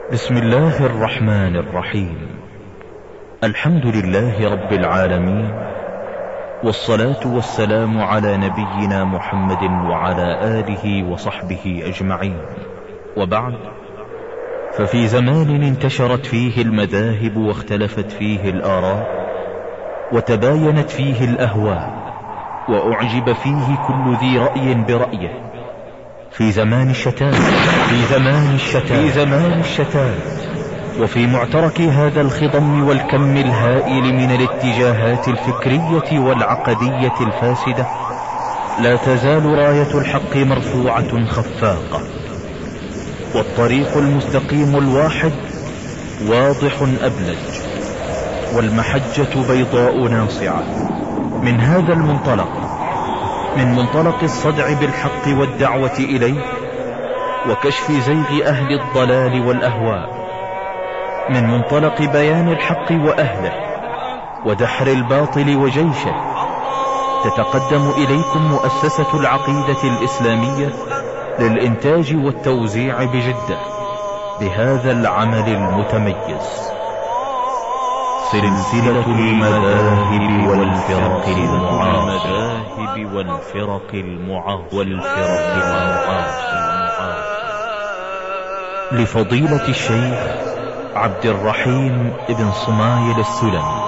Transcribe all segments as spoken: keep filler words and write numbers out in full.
بسم الله الرحمن الرحيم. الحمد لله رب العالمين، والصلاة والسلام على نبينا محمد وعلى آله وصحبه أجمعين، وبعد، ففي زمان انتشرت فيه المذاهب واختلفت فيه الآراء وتباينت فيه الأهواء وأعجب فيه كل ذي رأي برأيه، في زمان الشتات في زمان الشتات في زمان الشتات وفي معترك هذا الخضم والكم الهائل من الاتجاهات الفكرية والعقدية الفاسدة، لا تزال راية الحق مرفوعة خفاقة، والطريق المستقيم الواحد واضح أبلج، والمحجة بيضاء ناصعة. من هذا المنطلق، من منطلق الصدع بالحق والدعوة إليه وكشف زيغ أهل الضلال والأهواء، من منطلق بيان الحق وأهله ودحر الباطل وجيشه، تتقدم إليكم مؤسسة العقيدة الإسلامية للإنتاج والتوزيع بجدة بهذا العمل المتميز، سلسلة المذاهب والفرق المعاصرة والفرق المعاصرة لفضيلة الشيخ عبد الرحيم بن صمايل السلمي.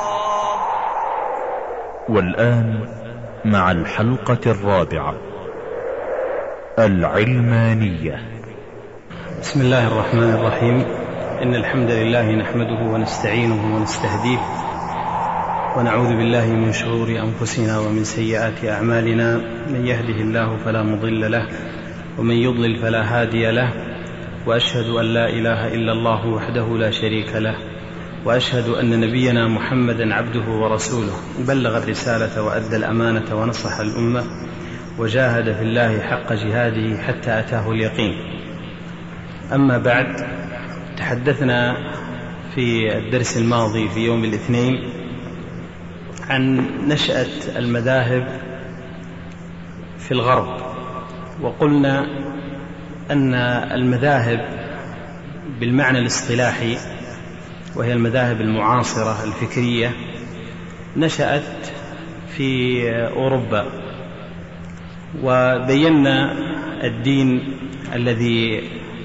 والآن مع الحلقة الرابعة، العلمانية. بسم الله الرحمن الرحيم. إن الحمد لله نحمده ونستعينه ونستهديه، ونعوذ بالله من شرور أنفسنا ومن سيئات أعمالنا، من يهده الله فلا مضل له ومن يضلل فلا هادي له، وأشهد أن لا إله إلا الله وحده لا شريك له، وأشهد أن نبينا محمدا عبده ورسوله، بلغ الرسالة وأدى الأمانة ونصح الأمة وجاهد في الله حق جهاده حتى أتاه اليقين. أما بعد، تحدثنا في الدرس الماضي في يوم الاثنين عن نشأة المذاهب في الغرب، وقلنا أن المذاهب بالمعنى الاصطلاحي، وهي المذاهب المعاصرة الفكرية، نشأت في أوروبا، وبينا الدين الذي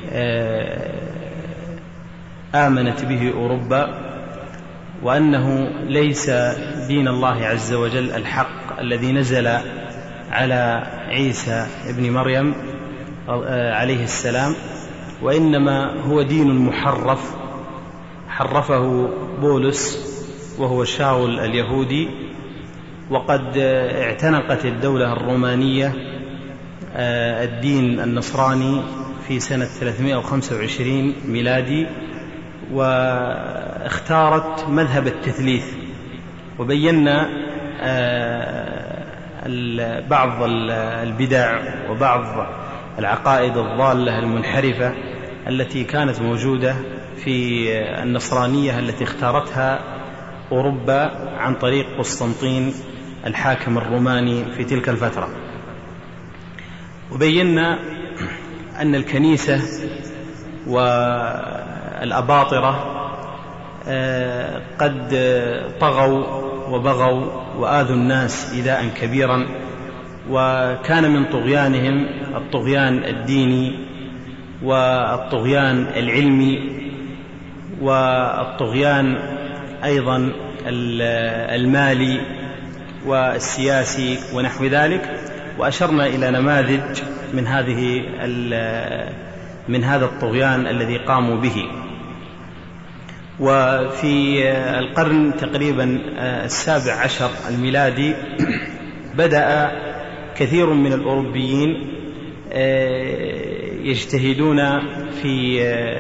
آمنت به أوروبا، وأنه ليس دين الله عز وجل الحق الذي نزل على عيسى ابن مريم عليه السلام، وإنما هو دين محرف حرفه بولس وهو شاول اليهودي، وقد اعتنقت الدولة الرومانية الدين النصراني في سنة ثلاثمائة وخمسة وعشرين ميلادي، واختارت مذهب التثليث. وبينا بعض البدع وبعض العقائد الضالة المنحرفة التي كانت موجودة في النصرانية التي اختارتها أوروبا عن طريق قسطنطين الحاكم الروماني في تلك الفترة. وبينا أن الكنيسة والأباطرة قد طغوا وبغوا وآذوا الناس إيذاء كبيرا، وكان من طغيانهم الطغيان الديني والطغيان العلمي والطغيان أيضا المالي والسياسي ونحو ذلك. وأشرنا إلى نماذج من هذه من هذا الطغيان الذي قاموا به. وفي القرن تقريبا السابع عشر الميلادي بدأ كثير من الأوروبيين يجتهدون في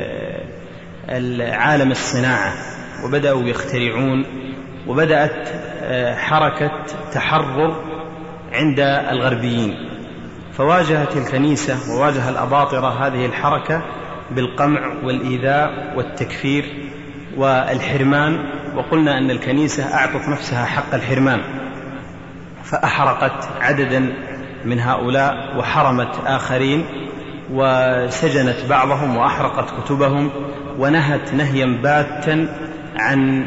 عالم الصناعة، وبدأوا يخترعون، وبدأت حركة تحرر عند الغربيين، فواجهت الكنيسة وواجه الأباطرة هذه الحركة بالقمع والإيذاء والتكفير والحرمان. وقلنا أن الكنيسة أعطت نفسها حق الحرمان، فأحرقت عددا من هؤلاء وحرمت آخرين، وسجنت بعضهم وأحرقت كتبهم ونهت نهيا باتا عن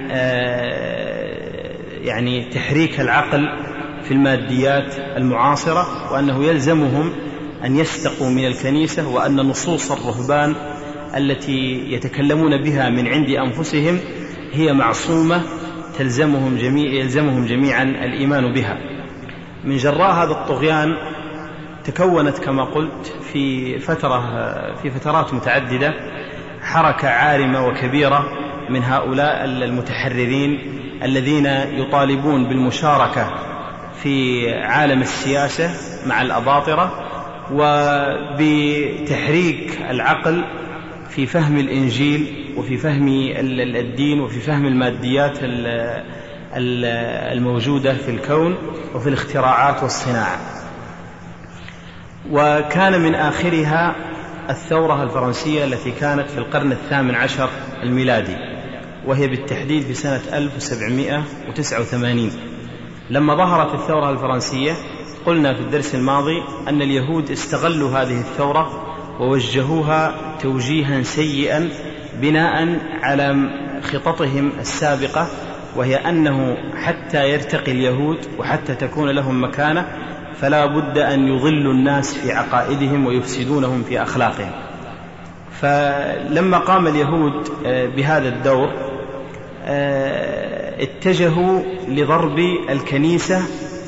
يعني تحريك العقل في الماديات المعاصرة، وأنه يلزمهم أن يستقوا من الكنيسة، وأن نصوص الرهبان التي يتكلمون بها من عند أنفسهم هي معصومة تلزمهم جميع يلزمهم جميعا الإيمان بها. من جراء هذا الطغيان تكونت كما قلت في فترة في فترات متعددة حركة عارمة وكبيرة من هؤلاء المتحررين الذين يطالبون بالمشاركة في عالم السياسة مع الأباطرة، وبتحريك العقل في فهم الإنجيل وفي فهم الدين وفي فهم الماديات الموجودة في الكون وفي الاختراعات والصناعة. وكان من آخرها الثورة الفرنسية التي كانت في القرن الثامن عشر الميلادي، وهي بالتحديد في سنة ألف وسبعمائة وتسعة وثمانين. لما ظهرت الثورة الفرنسية قلنا في الدرس الماضي أن اليهود استغلوا هذه الثورة ووجهوها توجيها سيئا بناء على خططهم السابقة، وهي أنه حتى يرتقي اليهود وحتى تكون لهم مكانة فلا بد أن يضلوا الناس في عقائدهم ويفسدونهم في أخلاقهم. فلما قام اليهود بهذا الدور اتجهوا لضرب الكنيسة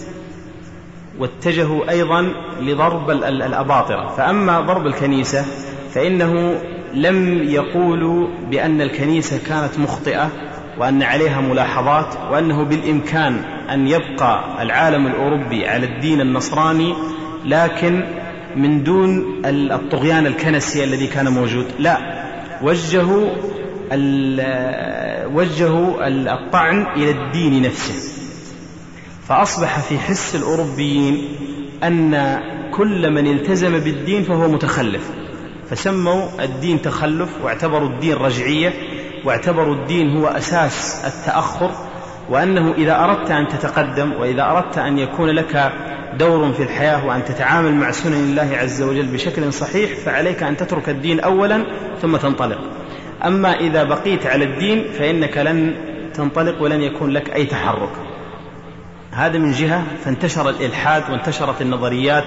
واتجهوا أيضا لضرب الأباطرة. فأما ضرب الكنيسة فإنه لم يقولوا بأن الكنيسة كانت مخطئة وأن عليها ملاحظات وأنه بالإمكان أن يبقى العالم الأوروبي على الدين النصراني لكن من دون الطغيان الكنسي الذي كان موجود. لا، وجهوا وجهوا الطعن إلى الدين نفسه. فأصبح في حس الأوروبيين أن كل من التزم بالدين فهو متخلف، فسموا الدين تخلف واعتبروا الدين رجعية واعتبروا الدين هو أساس التأخر، وأنه إذا أردت أن تتقدم وإذا أردت أن يكون لك دور في الحياة وأن تتعامل مع سنن الله عز وجل بشكل صحيح فعليك أن تترك الدين أولا ثم تنطلق. أما إذا بقيت على الدين فإنك لن تنطلق ولن يكون لك أي تحرك. هذا من جهة. فانتشر الإلحاد وانتشرت النظريات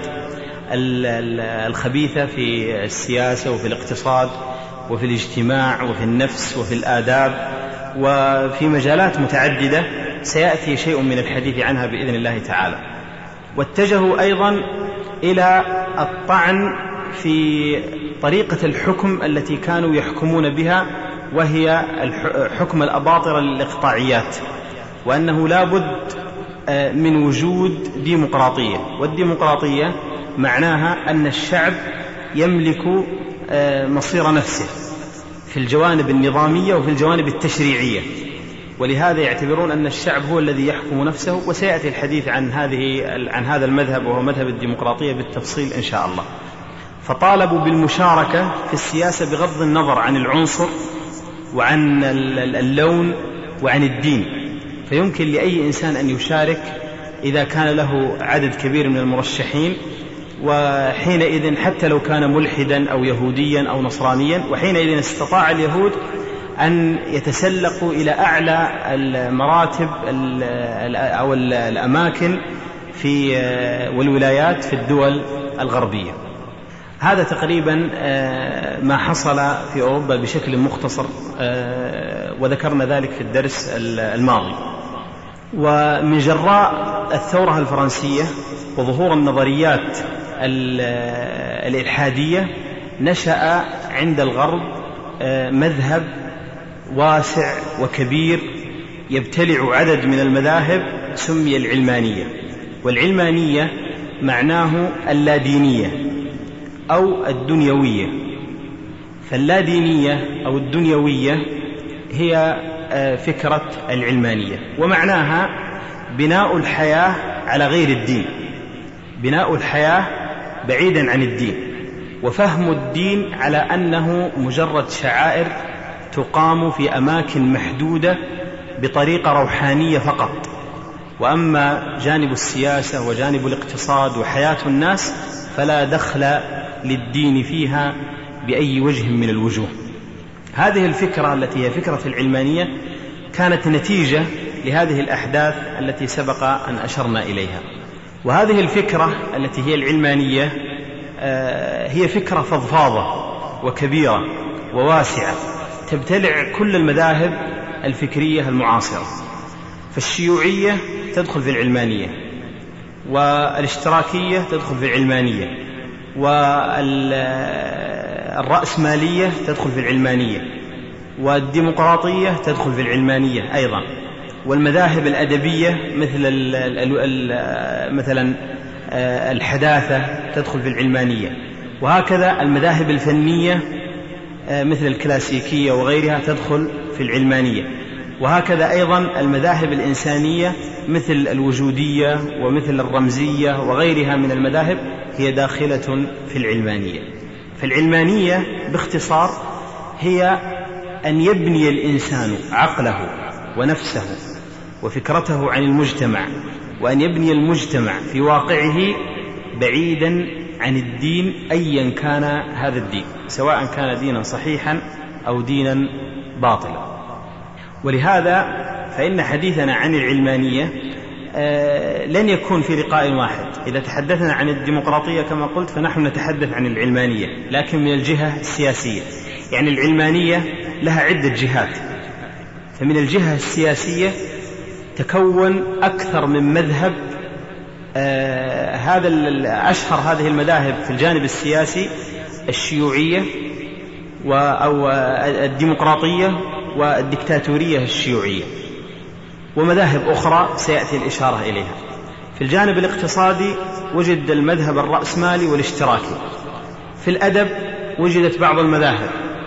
الخبيثة في السياسة وفي الاقتصاد وفي الاجتماع وفي النفس وفي الآداب وفي مجالات متعددة سيأتي شيء من الحديث عنها بإذن الله تعالى. واتجهوا أيضا إلى الطعن في طريقة الحكم التي كانوا يحكمون بها، وهي حكم الأباطرة للإقطاعيات، وأنه لا بد من وجود ديمقراطية. والديمقراطية معناها أن الشعب يملك مصير نفسه في الجوانب النظامية وفي الجوانب التشريعية، ولهذا يعتبرون أن الشعب هو الذي يحكم نفسه. وسيأتي الحديث عن هذه عن هذا المذهب وهو مذهب الديمقراطية بالتفصيل إن شاء الله. فطالبوا بالمشاركة في السياسة بغض النظر عن العنصر وعن اللون وعن الدين، فيمكن لأي إنسان أن يشارك إذا كان له عدد كبير من المرشحين، وحينئذ حتى لو كان ملحدا أو يهوديا أو نصرانيا. وحينئذ استطاع اليهود أن يتسلقوا إلى أعلى المراتب أو الأماكن في والولايات في الدول الغربية. هذا تقريبا ما حصل في أوروبا بشكل مختصر، وذكرنا ذلك في الدرس الماضي. ومن جراء الثورة الفرنسية وظهور النظريات الإلحادية نشأ عند الغرب مذهب واسع وكبير يبتلع عدد من المذاهب سمي العلمانية. والعلمانية معناه اللادينية أو الدنيوية. فاللادينية أو الدنيوية هي فكرة العلمانية، ومعناها بناء الحياة على غير الدين، بناء الحياة بعيدا عن الدين، وفهم الدين على أنه مجرد شعائر تقام في أماكن محدودة بطريقة روحانية فقط، وأما جانب السياسة وجانب الاقتصاد وحياة الناس فلا دخل للدين فيها بأي وجه من الوجوه. هذه الفكرة التي هي فكرة العلمانية كانت نتيجة لهذه الأحداث التي سبق أن أشرنا إليها. وهذه الفكرة التي هي العلمانية هي فكرة فضفاضة وكبيرة وواسعة تبتلع كل المذاهب الفكرية المعاصرة. فالشيوعية تدخل في العلمانية، والاشتراكية تدخل في العلمانية، والرأسمالية تدخل في العلمانية، والديمقراطية تدخل في العلمانية أيضا، والمذاهب الأدبية مثل ال ال ال مثلا الحداثة تدخل في العلمانية، وهكذا المذاهب الفنية مثل الكلاسيكية وغيرها تدخل في العلمانية، وهكذا أيضا المذاهب الإنسانية مثل الوجودية ومثل الرمزية وغيرها من المذاهب هي داخلة في العلمانية. فالعلمانية باختصار هي أن يبني الإنسان عقله ونفسه وفكرته عن المجتمع، وأن يبني المجتمع في واقعه بعيدا عن الدين أيا كان هذا الدين، سواء كان دينا صحيحا أو دينا باطلا. ولهذا فإن حديثنا عن العلمانية آه لن يكون في لقاء واحد. إذا تحدثنا عن الديمقراطية كما قلت فنحن نتحدث عن العلمانية، لكن من الجهة السياسية. يعني العلمانية لها عدة جهات. فمن الجهة السياسية تكون أكثر من مذهب. آه هذا أشهر هذه المذاهب في الجانب السياسي الشيوعية أو الديمقراطية والديكتاتورية الشيوعية، ومذاهب أخرى سيأتي الإشارة إليها. في الجانب الاقتصادي وجد المذهب الرأسمالي والاشتراكي. في الأدب وجدت بعض المذاهب.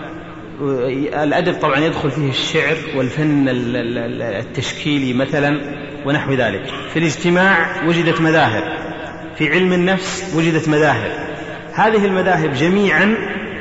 الأدب طبعا يدخل فيه الشعر والفن التشكيلي مثلا ونحو ذلك. في الاجتماع وجدت مذاهب. في علم النفس وجدت مذاهب. هذه المذاهب جميعا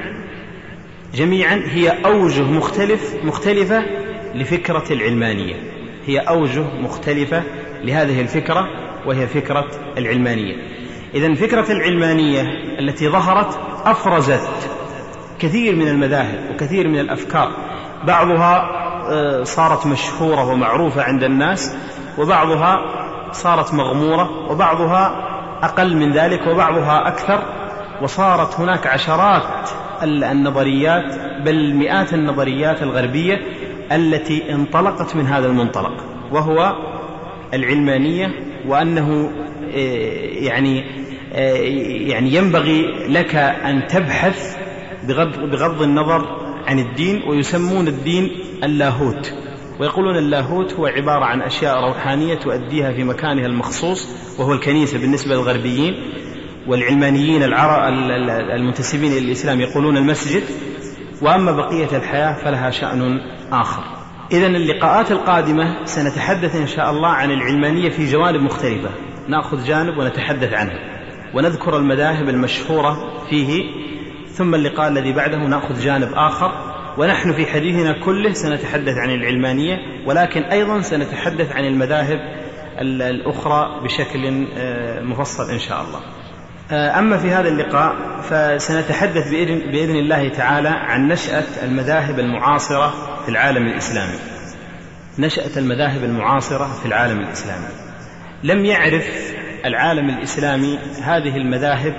جميعا هي أوجه مختلف مختلفة لفكرة العلمانية، هي أوجه مختلفة لهذه الفكرة وهي فكرة العلمانية. إذن فكرة العلمانية التي ظهرت أفرزت كثير من المذاهب وكثير من الأفكار، بعضها صارت مشهورة ومعروفة عند الناس، وبعضها صارت مغمورة، وبعضها أقل من ذلك، وبعضها أكثر. وصارت هناك عشرات النظريات بل مئات النظريات الغربية التي انطلقت من هذا المنطلق، وهو العلمانية. وأنه يعني يعني ينبغي لك أن تبحث بغض, بغض النظر عن الدين. ويسمون الدين اللاهوت، ويقولون اللاهوت هو عبارة عن أشياء روحانية تؤديها في مكانها المخصوص، وهو الكنيسة بالنسبة للغربيين. والعلمانيين المنتسبين إلى الإسلام يقولون المسجد. وأما بقية الحياة فلها شأن آخر. إذن اللقاءات القادمة سنتحدث إن شاء الله عن العلمانية في جوانب مختلفة، نأخذ جانب ونتحدث عنه ونذكر المذاهب المشهورة فيه، ثم اللقاء الذي بعده نأخذ جانب آخر. ونحن في حديثنا كله سنتحدث عن العلمانية، ولكن أيضا سنتحدث عن المذاهب الأخرى بشكل مفصل إن شاء الله. أما في هذا اللقاء فسنتحدث بإذن, بإذن الله تعالى عن نشأة المذاهب المعاصرة في العالم الإسلامي. نشأة المذاهب المعاصرة في العالم الإسلامي. لم يعرف العالم الإسلامي هذه المذاهب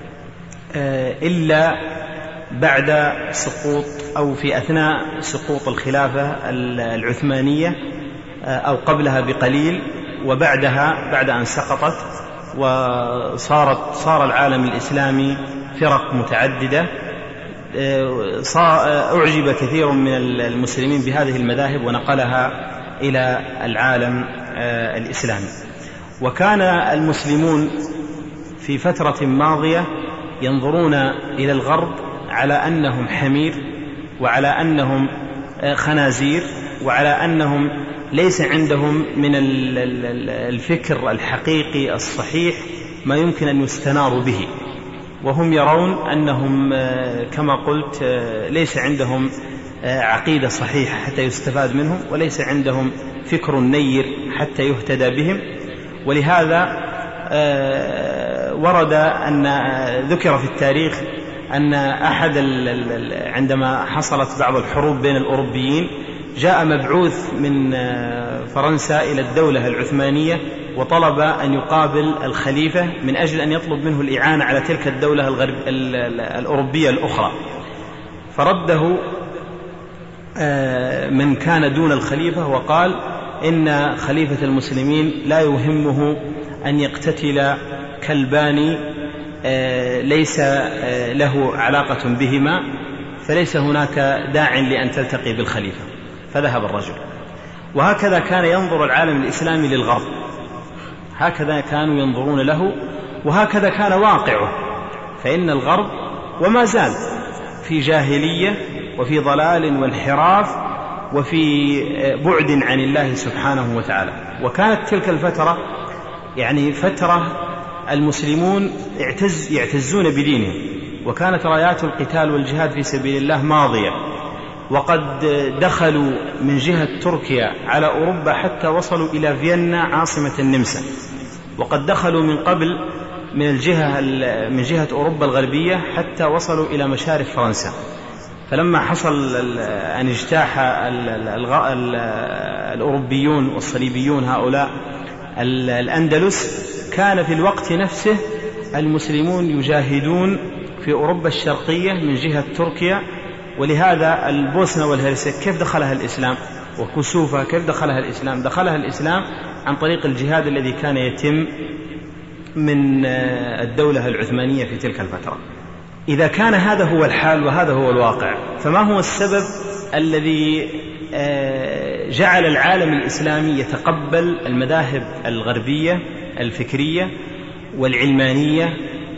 إلا بعد سقوط أو في أثناء سقوط الخلافة العثمانية أو قبلها بقليل، وبعدها بعد أن سقطت وصارت صار العالم الإسلامي فرق متعددة. أعجب كثير من المسلمين بهذه المذاهب ونقلها إلى العالم الإسلامي. وكان المسلمون في فترة ماضية ينظرون إلى الغرب على أنهم حمير، وعلى أنهم خنازير، وعلى أنهم ليس عندهم من الفكر الحقيقي الصحيح ما يمكن أن يستنار به. وهم يرون أنهم كما قلت ليس عندهم عقيدة صحيحة حتى يستفاد منهم، وليس عندهم فكر نير حتى يهتدى بهم. ولهذا ورد أن ذكر في التاريخ أن أحد عندما حصلت بعض الحروب بين الأوروبيين جاء مبعوث من فرنسا إلى الدولة العثمانية وطلب أن يقابل الخليفة من أجل أن يطلب منه الإعانة على تلك الدولة الغرب الأوروبية الأخرى، فرده من كان دون الخليفة وقال إن خليفة المسلمين لا يهمه أن يقتتل كلبان ليس له علاقة بهما، فليس هناك داع لأن تلتقي بالخليفة، فذهب الرجل. وهكذا كان ينظر العالم الإسلامي للغرب، هكذا كانوا ينظرون له، وهكذا كان واقعه. فإن الغرب وما زال في جاهلية وفي ضلال وانحراف وفي بعد عن الله سبحانه وتعالى. وكانت تلك الفترة يعني فترة المسلمون اعتز يعتزون بدينهم، وكانت رايات القتال والجهاد في سبيل الله ماضية، وقد دخلوا من جهة تركيا على أوروبا حتى وصلوا إلى فيينا عاصمة النمسا، وقد دخلوا من قبل من الجهة من جهة أوروبا الغربية حتى وصلوا إلى مشارف فرنسا. فلما حصل أن اجتاح الأوروبيون والصليبيون هؤلاء الأندلس، كان في الوقت نفسه المسلمون يجاهدون في أوروبا الشرقية من جهة تركيا. ولهذا البوسنة والهرسك كيف دخلها الإسلام، وكسوفة كيف دخلها الإسلام؟ دخلها الإسلام عن طريق الجهاد الذي كان يتم من الدولة العثمانية في تلك الفترة. إذا كان هذا هو الحال وهذا هو الواقع، فما هو السبب الذي جعل العالم الإسلامي يتقبل المذاهب الغربية الفكرية والعلمانية،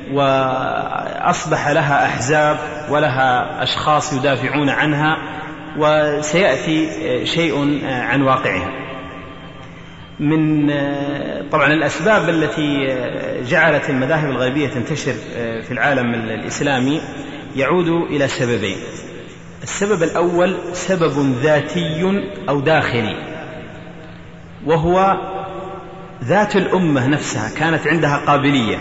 وأصبح لها أحزاب ولها أشخاص يدافعون عنها، وسيأتي شيء عن واقعها؟ من طبعا الأسباب التي جعلت المذاهب الغربية تنتشر في العالم الإسلامي يعود إلى سببين. السبب الأول سبب ذاتي أو داخلي، وهو ذات الأمة نفسها كانت عندها قابلية.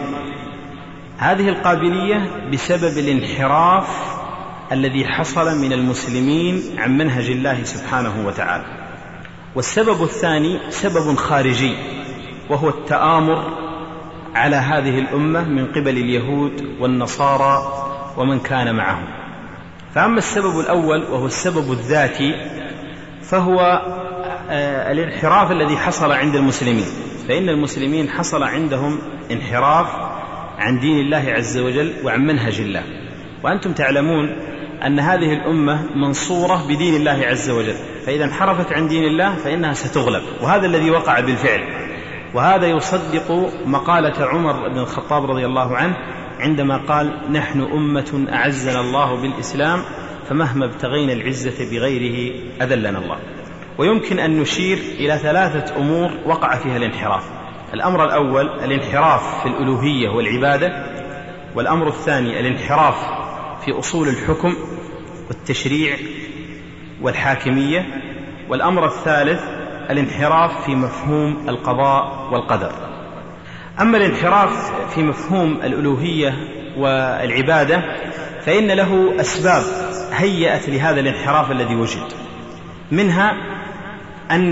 هذه القابلية بسبب الانحراف الذي حصل من المسلمين عن منهج الله سبحانه وتعالى. والسبب الثاني سبب خارجي، وهو التآمر على هذه الأمة من قبل اليهود والنصارى ومن كان معهم. فأما السبب الأول وهو السبب الذاتي، فهو الانحراف الذي حصل عند المسلمين. فإن المسلمين حصل عندهم انحراف عن دين الله عز وجل وعن منهج الله، وأنتم تعلمون أن هذه الأمة منصورة بدين الله عز وجل، فإذا انحرفت عن دين الله فإنها ستغلب، وهذا الذي وقع بالفعل. وهذا يصدق مقالة عمر بن الخطاب رضي الله عنه عندما قال: نحن أمة أعزنا الله بالإسلام، فمهما ابتغينا العزة بغيره أذلنا الله. ويمكن أن نشير إلى ثلاثة أمور وقع فيها الانحراف. الأمر الأول الانحراف في الألوهية والعبادة، والأمر الثاني الانحراف في أصول الحكم والتشريع والحاكمية، والأمر الثالث الانحراف في مفهوم القضاء والقدر. أما الانحراف في مفهوم الألوهية والعبادة فإن له أسباب هيأت لهذا الانحراف الذي وجد. منها أن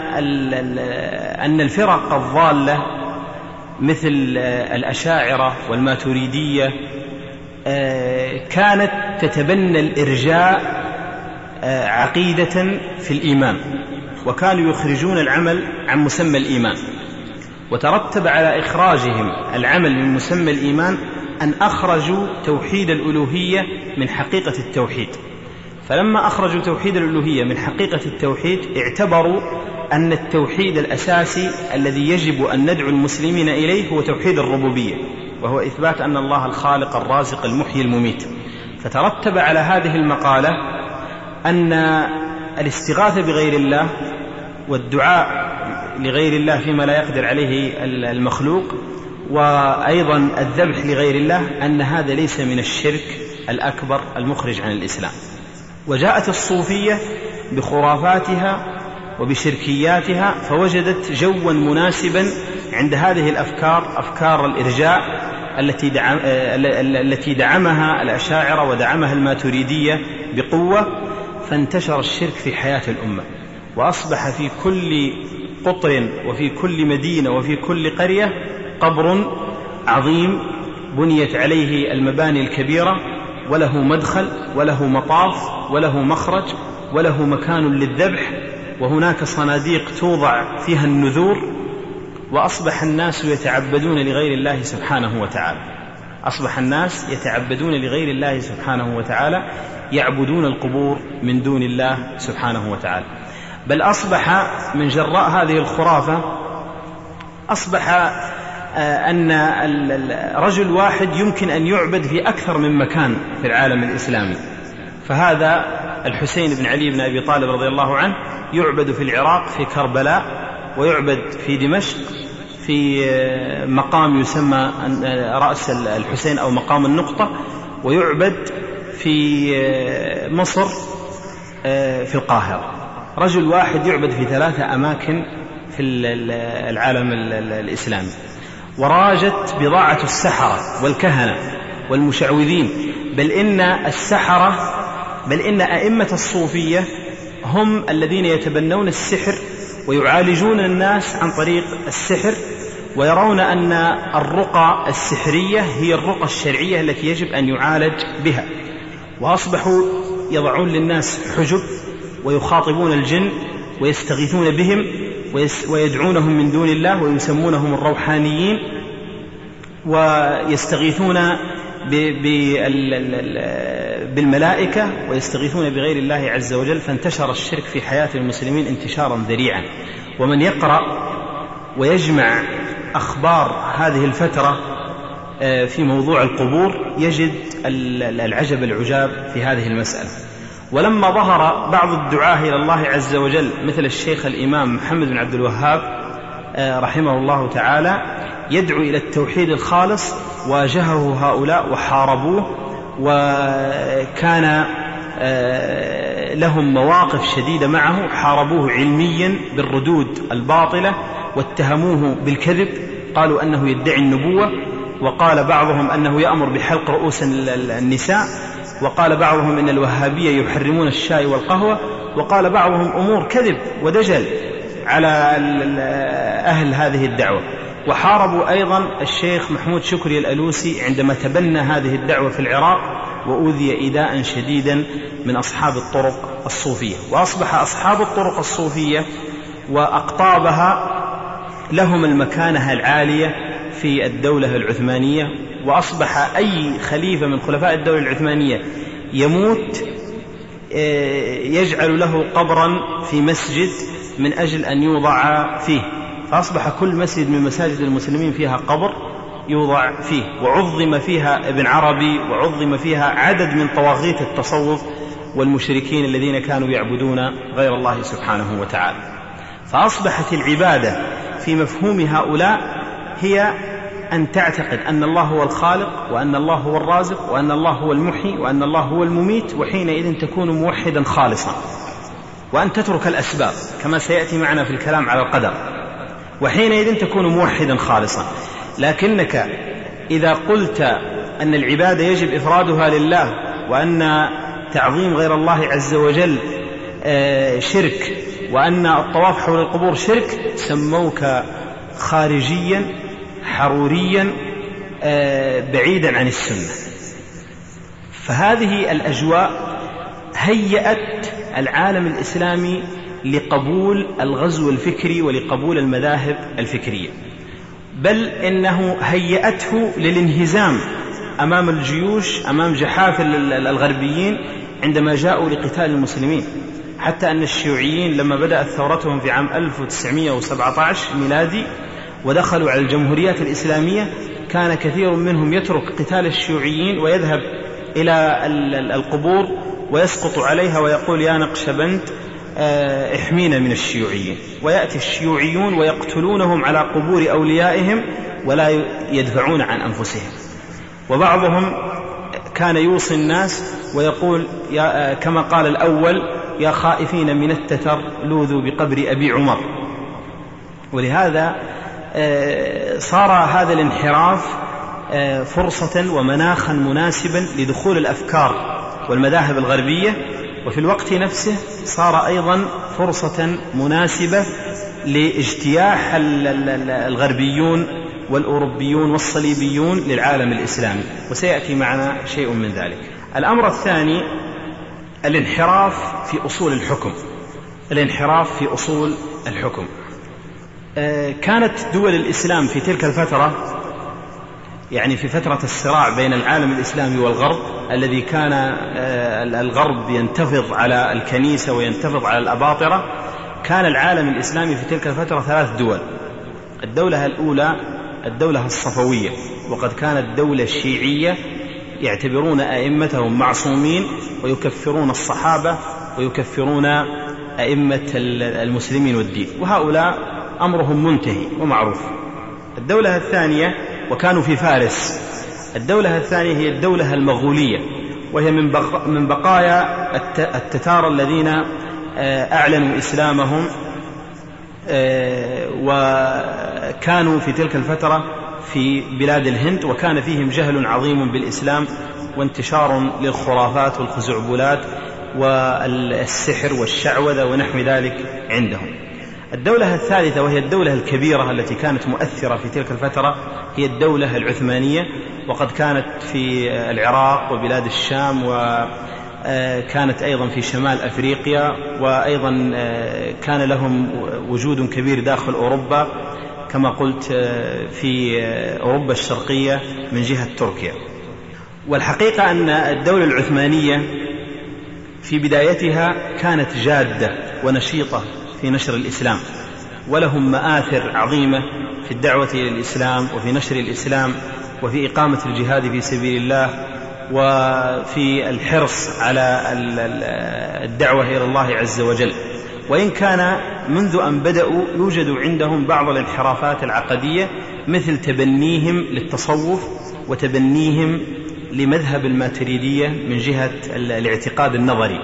أن الفرق الضالة مثل الأشاعرة والماتريدية كانت تتبنى الإرجاء عقيدة في الإيمان، وكانوا يخرجون العمل عن مسمى الإيمان، وترتب على إخراجهم العمل من مسمى الإيمان أن أخرجوا توحيد الألوهية من حقيقة التوحيد. فلما أخرجوا توحيد الألوهية من حقيقة التوحيد اعتبروا أن التوحيد الأساسي الذي يجب أن ندعو المسلمين إليه هو توحيد الربوبية، وهو إثبات أن الله الخالق الرازق المحيي المميت. فترتب على هذه المقالة أن الاستغاثة بغير الله والدعاء لغير الله فيما لا يقدر عليه المخلوق، وأيضا الذبح لغير الله، أن هذا ليس من الشرك الأكبر المخرج عن الإسلام. وجاءت الصوفية بخرافاتها وبشركياتها فوجدت جوا مناسبا عند هذه الأفكار، أفكار الإرجاء، التي دعم التي دعمها الأشاعرة ودعمها الماتريدية بقوة، فانتشر الشرك في حياة الأمة، وأصبح في كل قطر وفي كل مدينة وفي كل قرية قبر عظيم بنيت عليه المباني الكبيرة، وله مدخل وله مطاف وله مخرج وله مكان للذبح، وهناك صناديق توضع فيها النذور، وأصبح الناس يتعبدون لغير الله سبحانه وتعالى. أصبح الناس يتعبدون لغير الله سبحانه وتعالى، يعبدون القبور من دون الله سبحانه وتعالى. بل أصبح من جراء هذه الخرافة أصبح أن رجل واحد يمكن أن يعبد في أكثر من مكان في العالم الإسلامي. فهذا الحسين بن علي بن أبي طالب رضي الله عنه يعبد في العراق في كربلاء، ويعبد في دمشق في مقام يسمى رأس الحسين أو مقام النقطة، ويعبد في مصر في القاهرة. رجل واحد يعبد في ثلاثة أماكن في العالم الإسلامي. وراجت بضاعة السحرة والكهنة والمشعوذين، بل إن السحرة بل إن أئمة الصوفية هم الذين يتبنون السحر ويعالجون الناس عن طريق السحر، ويرون أن الرقى السحرية هي الرقى الشرعية التي يجب أن يعالج بها. وأصبحوا يضعون للناس حجب ويخاطبون الجن ويستغيثون بهم ويدعونهم من دون الله ويسمونهم الروحانيين، ويستغيثون بالملائكة ويستغيثون بغير الله عز وجل. فانتشر الشرك في حياة المسلمين انتشارا ذريعا. ومن يقرأ ويجمع أخبار هذه الفترة في موضوع القبور يجد العجب العجاب في هذه المسألة. ولما ظهر بعض الدعاة إلى الله عز وجل مثل الشيخ الإمام محمد بن عبد الوهاب رحمه الله تعالى يدعو إلى التوحيد الخالص، واجهه هؤلاء وحاربوه، وكان لهم مواقف شديدة معه، حاربوه علميا بالردود الباطلة واتهموه بالكذب، قالوا أنه يدعي النبوة، وقال بعضهم أنه يأمر بحلق رؤوس النساء، وقال بعضهم إن الوهابية يحرمون الشاي والقهوة، وقال بعضهم أمور كذب ودجل على أهل هذه الدعوة. وحاربوا أيضا الشيخ محمود شكري الألوسي عندما تبنى هذه الدعوة في العراق، وأوذي إيذاء شديدا من أصحاب الطرق الصوفية. وأصبح أصحاب الطرق الصوفية وأقطابها لهم المكانة العالية في الدولة العثمانية، وأصبح أي خليفة من خلفاء الدولة العثمانية يموت يجعل له قبرا في مسجد من أجل أن يوضع فيه، فأصبح كل مسجد من مساجد المسلمين فيها قبر يوضع فيه، وعظم فيها ابن عربي، وعظم فيها عدد من طواغيت التصوف والمشركين الذين كانوا يعبدون غير الله سبحانه وتعالى. فأصبحت العبادة في مفهوم هؤلاء هي أن تعتقد أن الله هو الخالق، وأن الله هو الرازق، وأن الله هو المحيي، وأن الله هو المميت، وحينئذ تكون موحدا خالصا، وأن تترك الأسباب كما سيأتي معنا في الكلام على القدر، وحينئذ تكون موحدا خالصا. لكنك إذا قلت أن العبادة يجب إفرادها لله، وأن تعظيم غير الله عز وجل شرك، وأن الطواف حول القبور شرك، سموك خارجيا حروريا بعيدا عن السنة. فهذه الأجواء هيأت العالم الإسلامي لقبول الغزو الفكري ولقبول المذاهب الفكرية، بل إنه هيأته للانهزام أمام الجيوش، أمام جحافل الغربيين عندما جاءوا لقتال المسلمين. حتى أن الشيوعيين لما بدأت ثورتهم في عام ألف وتسعمائة وسبعة عشر ميلادي ودخلوا على الجمهوريات الإسلامية، كان كثير منهم يترك قتال الشيوعيين ويذهب إلى القبور ويسقط عليها ويقول يا نقشبند احمينا من الشيوعيين، ويأتي الشيوعيون ويقتلونهم على قبور أوليائهم ولا يدفعون عن أنفسهم. وبعضهم كان يوصي الناس ويقول يا كما قال الأول يا خائفين من التتر لوذوا بقبر أبي عمر. ولهذا صار هذا الانحراف فرصة ومناخا مناسبا لدخول الأفكار والمذاهب الغربية، وفي الوقت نفسه صار أيضا فرصة مناسبة لاجتياح الغربيون والأوروبيون والصليبيون للعالم الإسلامي، وسيأتي معنا شيء من ذلك. الأمر الثاني الانحراف في أصول الحكم. الانحراف في أصول الحكم. كانت دول الإسلام في تلك الفترة، يعني في فترة الصراع بين العالم الإسلامي والغرب، الذي كان الغرب ينتفض على الكنيسة وينتفض على الأباطرة، كان العالم الإسلامي في تلك الفترة ثلاث دول. الدولة الأولى الدولة الصفوية، وقد كانت دولة شيعية يعتبرون أئمتهم معصومين ويكفرون الصحابة ويكفرون أئمة المسلمين والدين، وهؤلاء أمرهم منتهي ومعروف. الدولة الثانية، وكانوا في فارس، الدولة الثانية هي الدولة المغولية، وهي من بقايا التتار الذين أعلنوا إسلامهم، وكانوا في تلك الفترة في بلاد الهند، وكان فيهم جهل عظيم بالإسلام وانتشار للخرافات والخزعبلات والسحر والشعوذة ونحو ذلك عندهم. الدولة الثالثة وهي الدولة الكبيرة التي كانت مؤثرة في تلك الفترة هي الدولة العثمانية، وقد كانت في العراق وبلاد الشام، وكانت أيضا في شمال أفريقيا، وأيضا كان لهم وجود كبير داخل أوروبا، كما قلت في أوروبا الشرقية من جهة تركيا. والحقيقة أن الدولة العثمانية في بدايتها كانت جادة ونشيطة في نشر الإسلام، ولهم مآثر عظيمة في الدعوة إلى الإسلام وفي نشر الإسلام وفي إقامة الجهاد في سبيل الله وفي الحرص على الدعوة إلى الله عز وجل، وإن كان منذ أن بدأوا يوجد عندهم بعض الانحرافات العقدية، مثل تبنيهم للتصوف وتبنيهم لمذهب الماتريدية من جهة الاعتقاد النظري.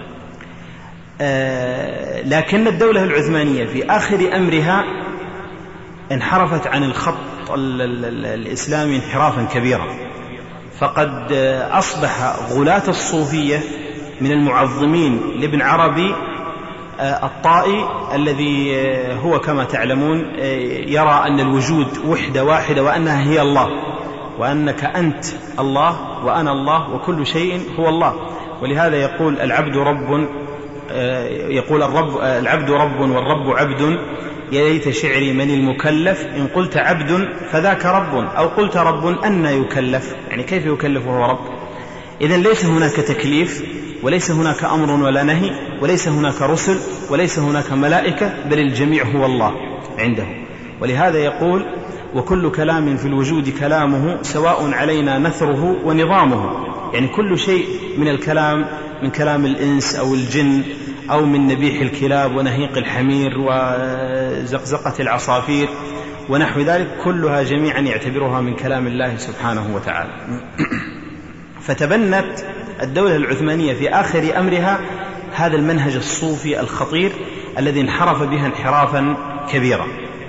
آه لكن الدولة العثمانية في آخر أمرها انحرفت عن الخط الإسلامي انحرافا كبيرا، فقد أصبح غلاة الصوفية من المعظمين لابن عربي آه الطائي، الذي هو كما تعلمون يرى أن الوجود وحدة واحدة وأنها هي الله، وأنك أنت الله وأنا الله وكل شيء هو الله. ولهذا يقول العبد رب يقول الرب العبد رب والرب عبد، يا ليت شعري من المكلف، إن قلت عبد فذاك رب، أو قلت رب أن يكلف، يعني كيف يكلف وهو رب؟ إذن ليس هناك تكليف، وليس هناك أمر ولا نهي، وليس هناك رسل، وليس هناك ملائكة، بل الجميع هو الله عنده. ولهذا يقول وكل كلام في الوجود كلامه، سواء علينا نثره ونظامه، يعني كل شيء من الكلام، من كلام الإنس أو الجن أو من نبيح الكلاب ونهيق الحمير وزقزقة العصافير ونحو ذلك، كلها جميعا يعتبرها من كلام الله سبحانه وتعالى. فتبنت الدولة العثمانية في آخر أمرها هذا المنهج الصوفي الخطير الذي انحرف بها انحرافا كبيرا.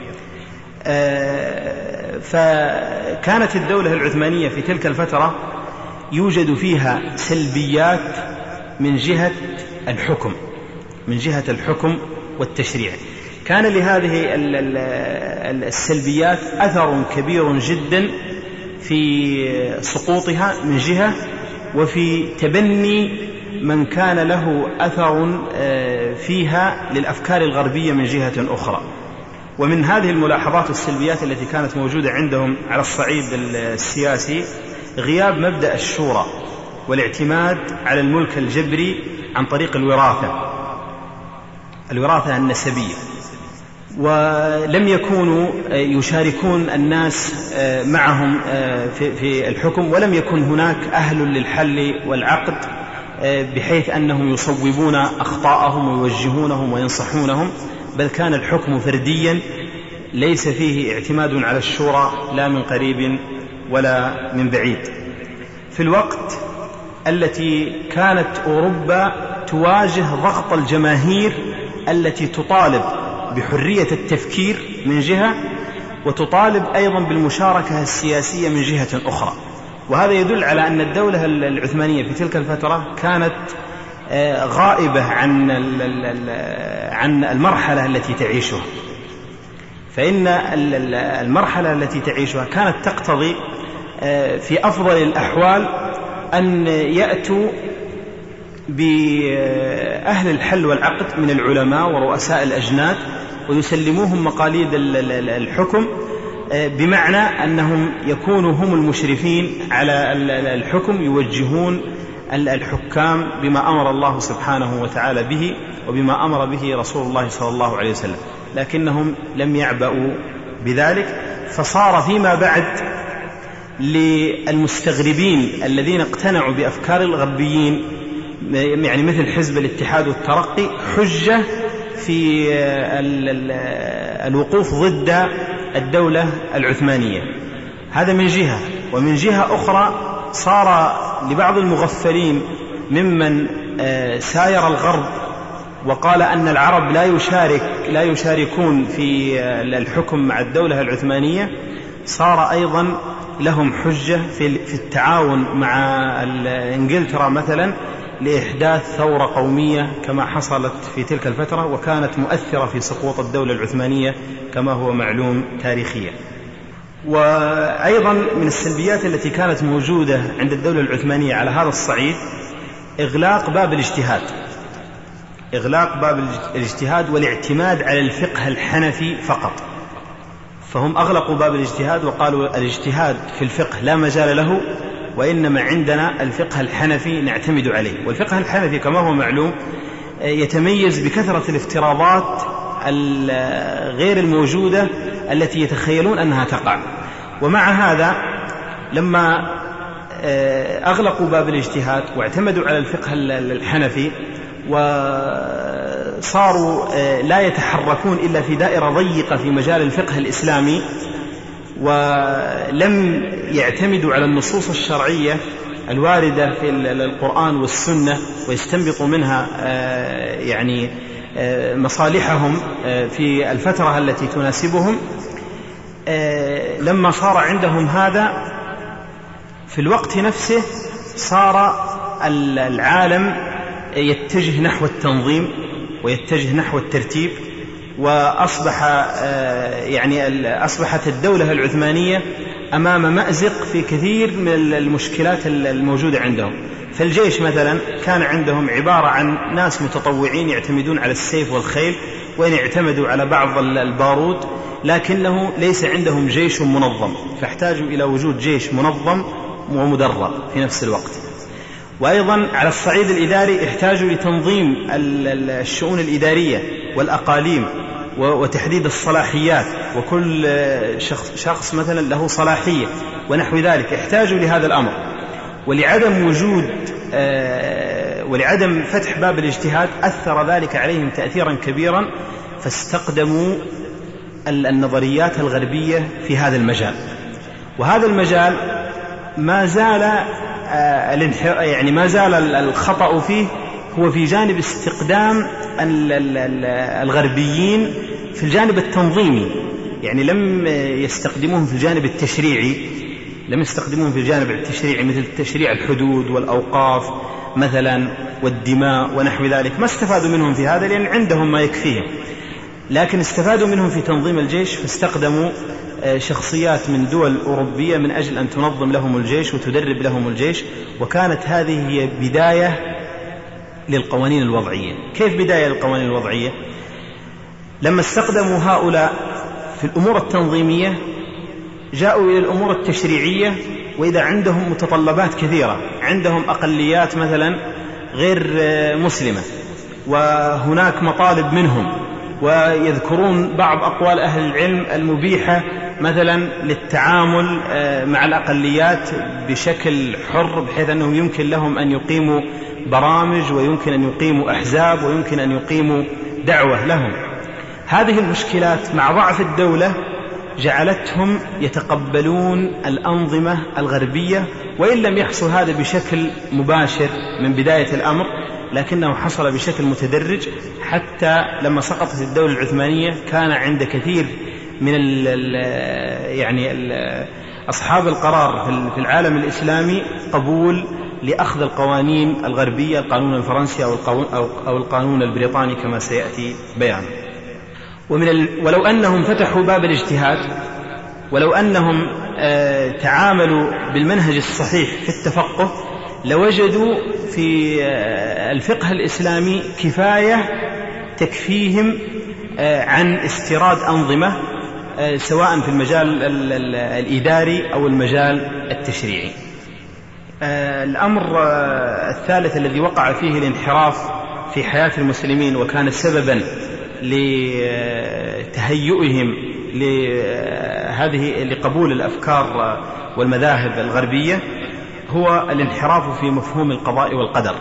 فكانت الدولة العثمانية في تلك الفترة يوجد فيها سلبيات من جهة الحكم من جهة الحكم والتشريع. كان لهذه السلبيات أثر كبير جدا في سقوطها من جهة، وفي تبني من كان له أثر فيها للأفكار الغربية من جهة أخرى. ومن هذه الملاحظات والسلبيات التي كانت موجودة عندهم على الصعيد السياسي غياب مبدأ الشورى والاعتماد على الملك الجبري عن طريق الوراثة الوراثة النسبية، ولم يكونوا يشاركون الناس معهم في الحكم، ولم يكن هناك أهل للحل والعقد بحيث أنهم يصوبون أخطاءهم ويوجهونهم وينصحونهم، بل كان الحكم فرديا ليس فيه اعتماد على الشورى لا من قريب ولا من بعيد. في الوقت التي كانت أوروبا تواجه ضغط الجماهير التي تطالب بحرية التفكير من جهة، وتطالب أيضا بالمشاركة السياسية من جهة أخرى. وهذا يدل على أن الدولة العثمانية في تلك الفترة كانت غائبة عن عن المرحلة التي تعيشها، فإن المرحلة التي تعيشها كانت تقتضي في أفضل الأحوال أن يأتوا بأهل الحل والعقد من العلماء ورؤساء الأجناد ويسلموهم مقاليد الحكم، بمعنى أنهم يكونوا هم المشرفين على الحكم، يوجهون الحكام بما أمر الله سبحانه وتعالى به وبما أمر به رسول الله صلى الله عليه وسلم. لكنهم لم يعبأوا بذلك، فصار فيما بعد للمستغربين الذين اقتنعوا بأفكار الغربيين، يعني مثل حزب الاتحاد والترقي، حجة في الوقوف ضد الدولة العثمانية. هذا من جهة. ومن جهة أخرى صار لبعض المغفلين ممن ساير الغرب وقال أن العرب لا يشارك لا يشاركون في الحكم مع الدولة العثمانية، صار أيضا لهم حجة في التعاون مع إنجلترا مثلا لإحداث ثورة قومية كما حصلت في تلك الفترة، وكانت مؤثرة في سقوط الدولة العثمانية كما هو معلوم تاريخيا. وأيضا من السلبيات التي كانت موجودة عند الدولة العثمانية على هذا الصعيد إغلاق باب الاجتهاد إغلاق باب الاجتهاد والاعتماد على الفقه الحنفي فقط. فهم أغلقوا باب الاجتهاد وقالوا الاجتهاد في الفقه لا مجال له، وإنما عندنا الفقه الحنفي نعتمد عليه. والفقه الحنفي كما هو معلوم يتميز بكثرة الافتراضات غير الموجودة التي يتخيلون أنها تقع. ومع هذا لما أغلقوا باب الاجتهاد واعتمدوا على الفقه الحنفي وصاروا لا يتحركون إلا في دائرة ضيقة في مجال الفقه الإسلامي، ولم يعتمدوا على النصوص الشرعية الواردة في القرآن والسنة ويستنبطوا منها يعني مصالحهم في الفترة التي تناسبهم، لما صار عندهم هذا في الوقت نفسه صار العالم يتجه نحو التنظيم ويتجه نحو الترتيب، وأصبح يعني أصبحت الدولة العثمانية أمام مأزق في كثير من المشكلات الموجودة عندهم. فالجيش مثلا كان عندهم عبارة عن ناس متطوعين يعتمدون على السيف والخيل، وإن اعتمدوا على بعض البارود، لكنه ليس عندهم جيش منظم، فاحتاجوا إلى وجود جيش منظم ومدرب في نفس الوقت. وأيضا على الصعيد الإداري احتاجوا لتنظيم الشؤون الإدارية والأقاليم وتحديد الصلاحيات، وكل شخص, شخص مثلا له صلاحية ونحو ذلك، احتاجوا لهذا الأمر. ولعدم وجود ولعدم فتح باب الاجتهاد أثر ذلك عليهم تأثيرا كبيرا، فاستقدموا النظريات الغربية في هذا المجال. وهذا المجال ما زال يعني ما زال الخطأ فيه هو في جانب استقدام الغربيين في الجانب التنظيمي، يعني لم يستخدموهم في الجانب التشريعي لم يستخدموهم في الجانب التشريعي مثل تشريع الحدود والأوقاف مثلا والدماء ونحو ذلك، ما استفادوا منهم في هذا لأن عندهم ما يكفيهم، لكن استفادوا منهم في تنظيم الجيش، فاستخدموا شخصيات من دول أوروبية من أجل أن تنظم لهم الجيش وتدرب لهم الجيش. وكانت هذه هي بداية للقوانين الوضعية. كيف بداية للقوانين الوضعية؟ لما استخدموا هؤلاء في الأمور التنظيمية جاءوا إلى الأمور التشريعية، وإذا عندهم متطلبات كثيرة، عندهم أقليات مثلا غير مسلمة وهناك مطالب منهم، ويذكرون بعض أقوال أهل العلم المبيحة مثلا للتعامل مع الأقليات بشكل حر، بحيث أنه يمكن لهم أن يقيموا برامج ويمكن أن يقيموا أحزاب ويمكن أن يقيموا دعوة لهم. هذه المشكلات مع ضعف الدولة جعلتهم يتقبلون الأنظمة الغربية، وإن لم يحصل هذا بشكل مباشر من بداية الأمر، لكنه حصل بشكل متدرج، حتى لما سقطت الدولة العثمانية كان عند كثير من ال ال يعني ال أصحاب القرار في العالم الإسلامي قبول لأخذ القوانين الغربية، القانون الفرنسي أو القانون البريطاني كما سيأتي بيان. ومن ال ولو أنهم فتحوا باب الاجتهاد، ولو أنهم آه تعاملوا بالمنهج الصحيح في التفقه، لوجدوا في آه الفقه الإسلامي كفاية تكفيهم آه عن استيراد أنظمة آه سواء في المجال ال ال الإداري أو المجال التشريعي. آه الأمر آه الثالث الذي وقع فيه الانحراف في حياة المسلمين وكان سببا لتهيئهم لهذه لقبول الأفكار والمذاهب الغربية هو الانحراف في مفهوم القضاء والقدر،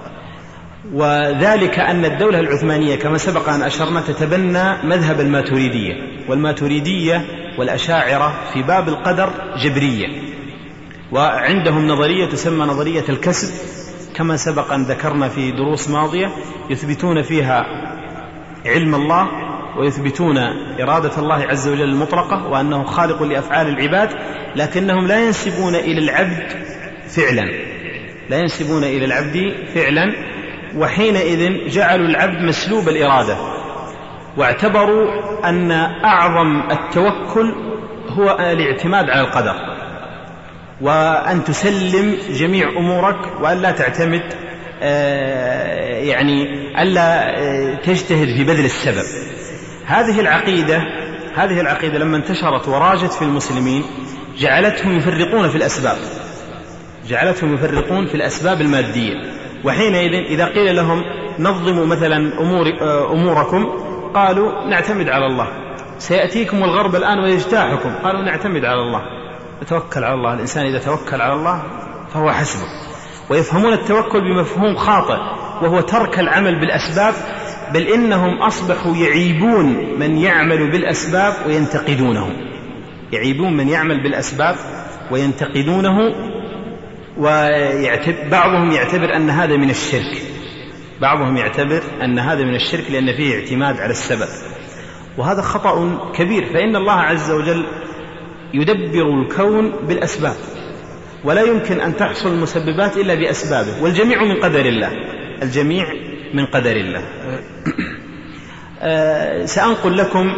وذلك أن الدولة العثمانية كما سبق أن أشرنا تتبنى مذهب الماتريدية، والماتريدية والأشاعرة في باب القدر جبرية، وعندهم نظرية تسمى نظرية الكسب كما سبق أن ذكرنا في دروس ماضية، يثبتون فيها علم الله ويثبتون إرادة الله عز وجل المطلقة وأنه خالق لأفعال العباد، لكنهم لا ينسبون إلى العبد فعلا لا ينسبون إلى العبد فعلا وحينئذ جعلوا العبد مسلوب الإرادة، واعتبروا أن أعظم التوكل هو الاعتماد على القدر، وأن تسلم جميع أمورك وأن لا تعتمد يعني ألا تجتهد في بذل السبب. هذه العقيدة هذه العقيدة لما انتشرت وراجت في المسلمين جعلتهم يفرقون في الأسباب جعلتهم يفرقون في الأسباب المادية، وحينئذ إذا قيل لهم نظموا مثلا أمور أموركم قالوا نعتمد على الله، سيأتيكم الغرب الآن ويجتاحكم قالوا نعتمد على الله، نتوكل على الله. الإنسان إذا توكل على الله فهو حسبه. ويفهمون التوكل بمفهوم خاطئ وهو ترك العمل بالأسباب، بل إنهم أصبحوا يعيبون من يعمل بالأسباب وينتقدونه يعيبون من يعمل بالأسباب وينتقدونه وبعضهم يعتبر أن هذا من الشرك بعضهم يعتبر أن هذا من الشرك لأن فيه اعتماد على السبب، وهذا خطأ كبير. فإن الله عز وجل يدبر الكون بالأسباب، ولا يمكن أن تحصل المسببات إلا بأسبابه، والجميع من قدر الله الجميع من قدر الله. سأنقل لكم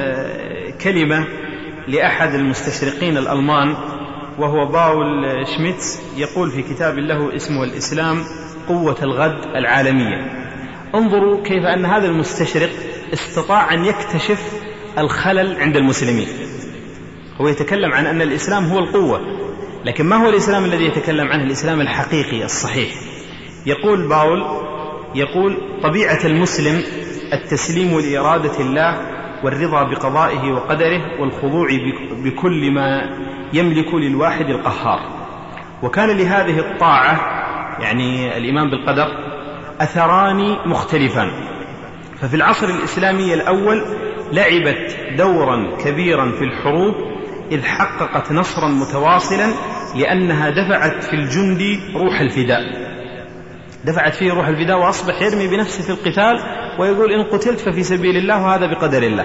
كلمة لأحد المستشرقين الألمان وهو باول شميتس، يقول في كتاب له اسمه الإسلام قوة الغد العالمية. انظروا كيف أن هذا المستشرق استطاع أن يكتشف الخلل عند المسلمين. هو يتكلم عن أن الإسلام هو القوة، لكن ما هو الإسلام الذي يتكلم عنه؟ الإسلام الحقيقي الصحيح. يقول باول يقول طبيعة المسلم التسليم لإرادة الله والرضا بقضائه وقدره والخضوع بكل ما يملك للواحد القهار. وكان لهذه الطاعة يعني الإيمان بالقدر أثران مختلفان. ففي العصر الإسلامي الأول لعبت دورا كبيرا في الحروب، إذ حققت نصرا متواصلا لأنها دفعت في الجندي روح الفداء دفعت فيه روح الفداء وأصبح يرمي بنفسه في القتال ويقول إن قتلت ففي سبيل الله وهذا بقدر الله.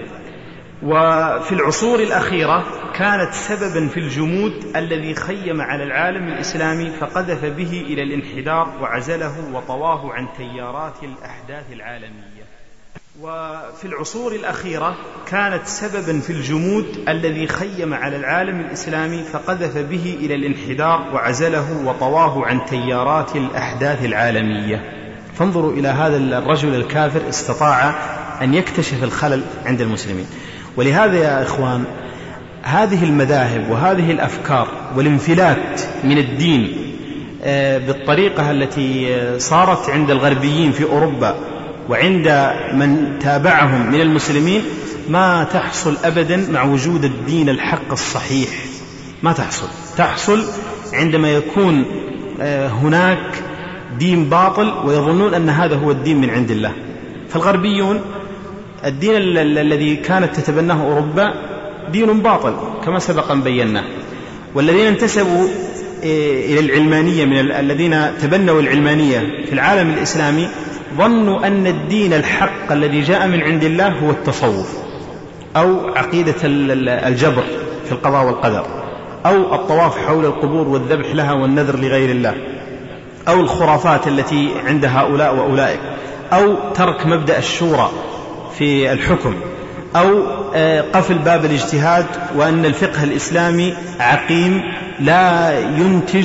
وفي العصور الأخيرة كانت سببا في الجمود الذي خيم على العالم الإسلامي فقذف به إلى الانحدار وعزله وطواه عن تيارات الأحداث العالمية. وفي العصور الأخيرة كانت سببا في الجمود الذي خيم على العالم الإسلامي فقذف به إلى الانحدار وعزله وطواه عن تيارات الأحداث العالمية. فانظروا إلى هذا الرجل الكافر استطاع أن يكتشف الخلل عند المسلمين. ولهذا يا إخوان هذه المذاهب وهذه الأفكار والانفلات من الدين بالطريقة التي صارت عند الغربيين في أوروبا وعند من تابعهم من المسلمين ما تحصل أبدا مع وجود الدين الحق الصحيح. ما تحصل تحصل عندما يكون هناك دين باطل ويظنون أن هذا هو الدين من عند الله. فالغربيون الدين الذي كانت تتبناه أوروبا دين باطل كما سبق أن بينا، والذين انتسبوا إلى العلمانية من الذين تبنوا العلمانية في العالم الإسلامي ظنوا أن الدين الحق الذي جاء من عند الله هو التصوف، أو عقيدة الجبر في القضاء والقدر، أو الطواف حول القبور والذبح لها والنذر لغير الله، أو الخرافات التي عند هؤلاء وأولئك، أو ترك مبدأ الشورى في الحكم، أو قفل باب الاجتهاد، وأن الفقه الإسلامي عقيم لا ينتج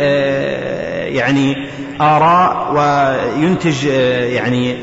يعني آراء وينتج يعني